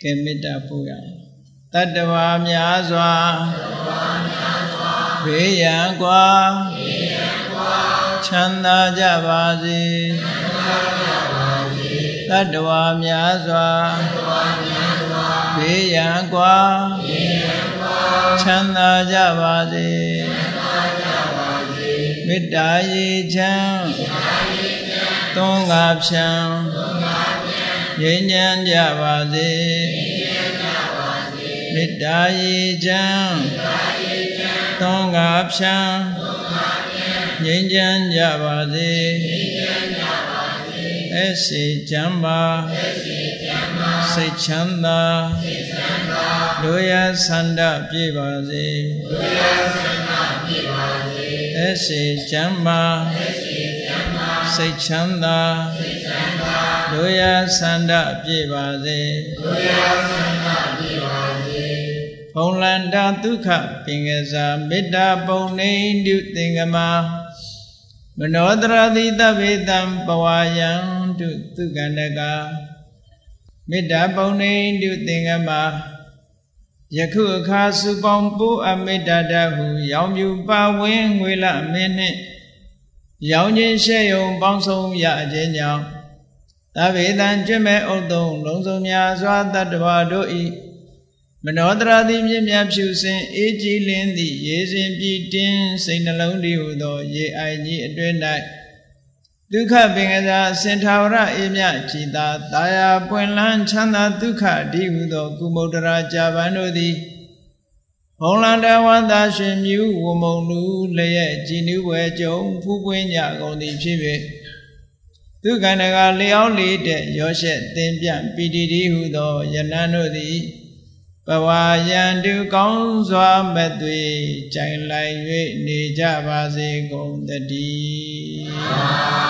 S1: ကဲမေတ္တာပို့ရအောင်တတ္တဝါများစွာဘေးရန်ကွာချမ်းသာကြပါစေတတ္တဝါများစွာဘေးရန်ကွာချမ်းသာကြပါစေမေတ္တာရေချမ်းသွန်ကားဖြံငြိမ်းချမ်းကြပါစေမေတ္တာရေချမ်းသွန်ကားဖြံငြိမ်းချမ်းကြပါစေအရှိချမ်းပါစိတ်ချမ်းသာတို့ရဆန္ဒပြည့်ပါစေအရှိချမ်းပါစိတ်ချမ်းသာတို့ရဆန္ဒပြည့်ပါစေဘုံလန္တာဒုက္ခပင်ကစားမေတ္တာပုံနေတုသင်္ကမာမနောတရတိတဗေတံပဝါယံတုသုကန္တကမေတ္တာပုံနေတုသင်္ကမာယခုအခါစုပေါင်းပိုးအမေတ္တာတဟုရောင်မြူပါဝင်းငွေလမင်းနှင့်ရောင်ချင်းရှဲယုံပေါင်းဆုံးရခြင်းကြောင့်သဗေတံကျွတ်မဲ့ဥဒ္ဒုံလုံးစုံများစွာတတ္တဝါတို့ဤမနောတရာတိမြင့်မြတ်ဖြူစင်အေးကြည်လင်းသည့်ရေစဉ်ပြည့်တင်းစိတ်နှလုံးတည်ဟူသောရေအိုင်ကြီးအတွင်း၌ဒုက္ခပင်ကစားစင်ထာဝရအေးမြကြည်သာတာယာပွင့်လန်းချမ်းသာဒုက္ခဒီဟုသောကုမုဒ္ဒရာကြာပန်တို့သည်ဘုံလန္တဝန္တာရှင်မြူဝမုံလူလျက်ကြည်နူးဝဲကြုံဖူးပွင့်ကြကုန်သည်ဖြစ်၍ဒုက္ခနကလျောင်းလေးတဲ့ရောရှက်သင်ပြပီတိတိဟုသောယနန်းတို့သည်ပဝါယံတုကောင်းစွာမဲ့သွေကြိုင်လိုက်၍နေကြပါစေကုန်တည်း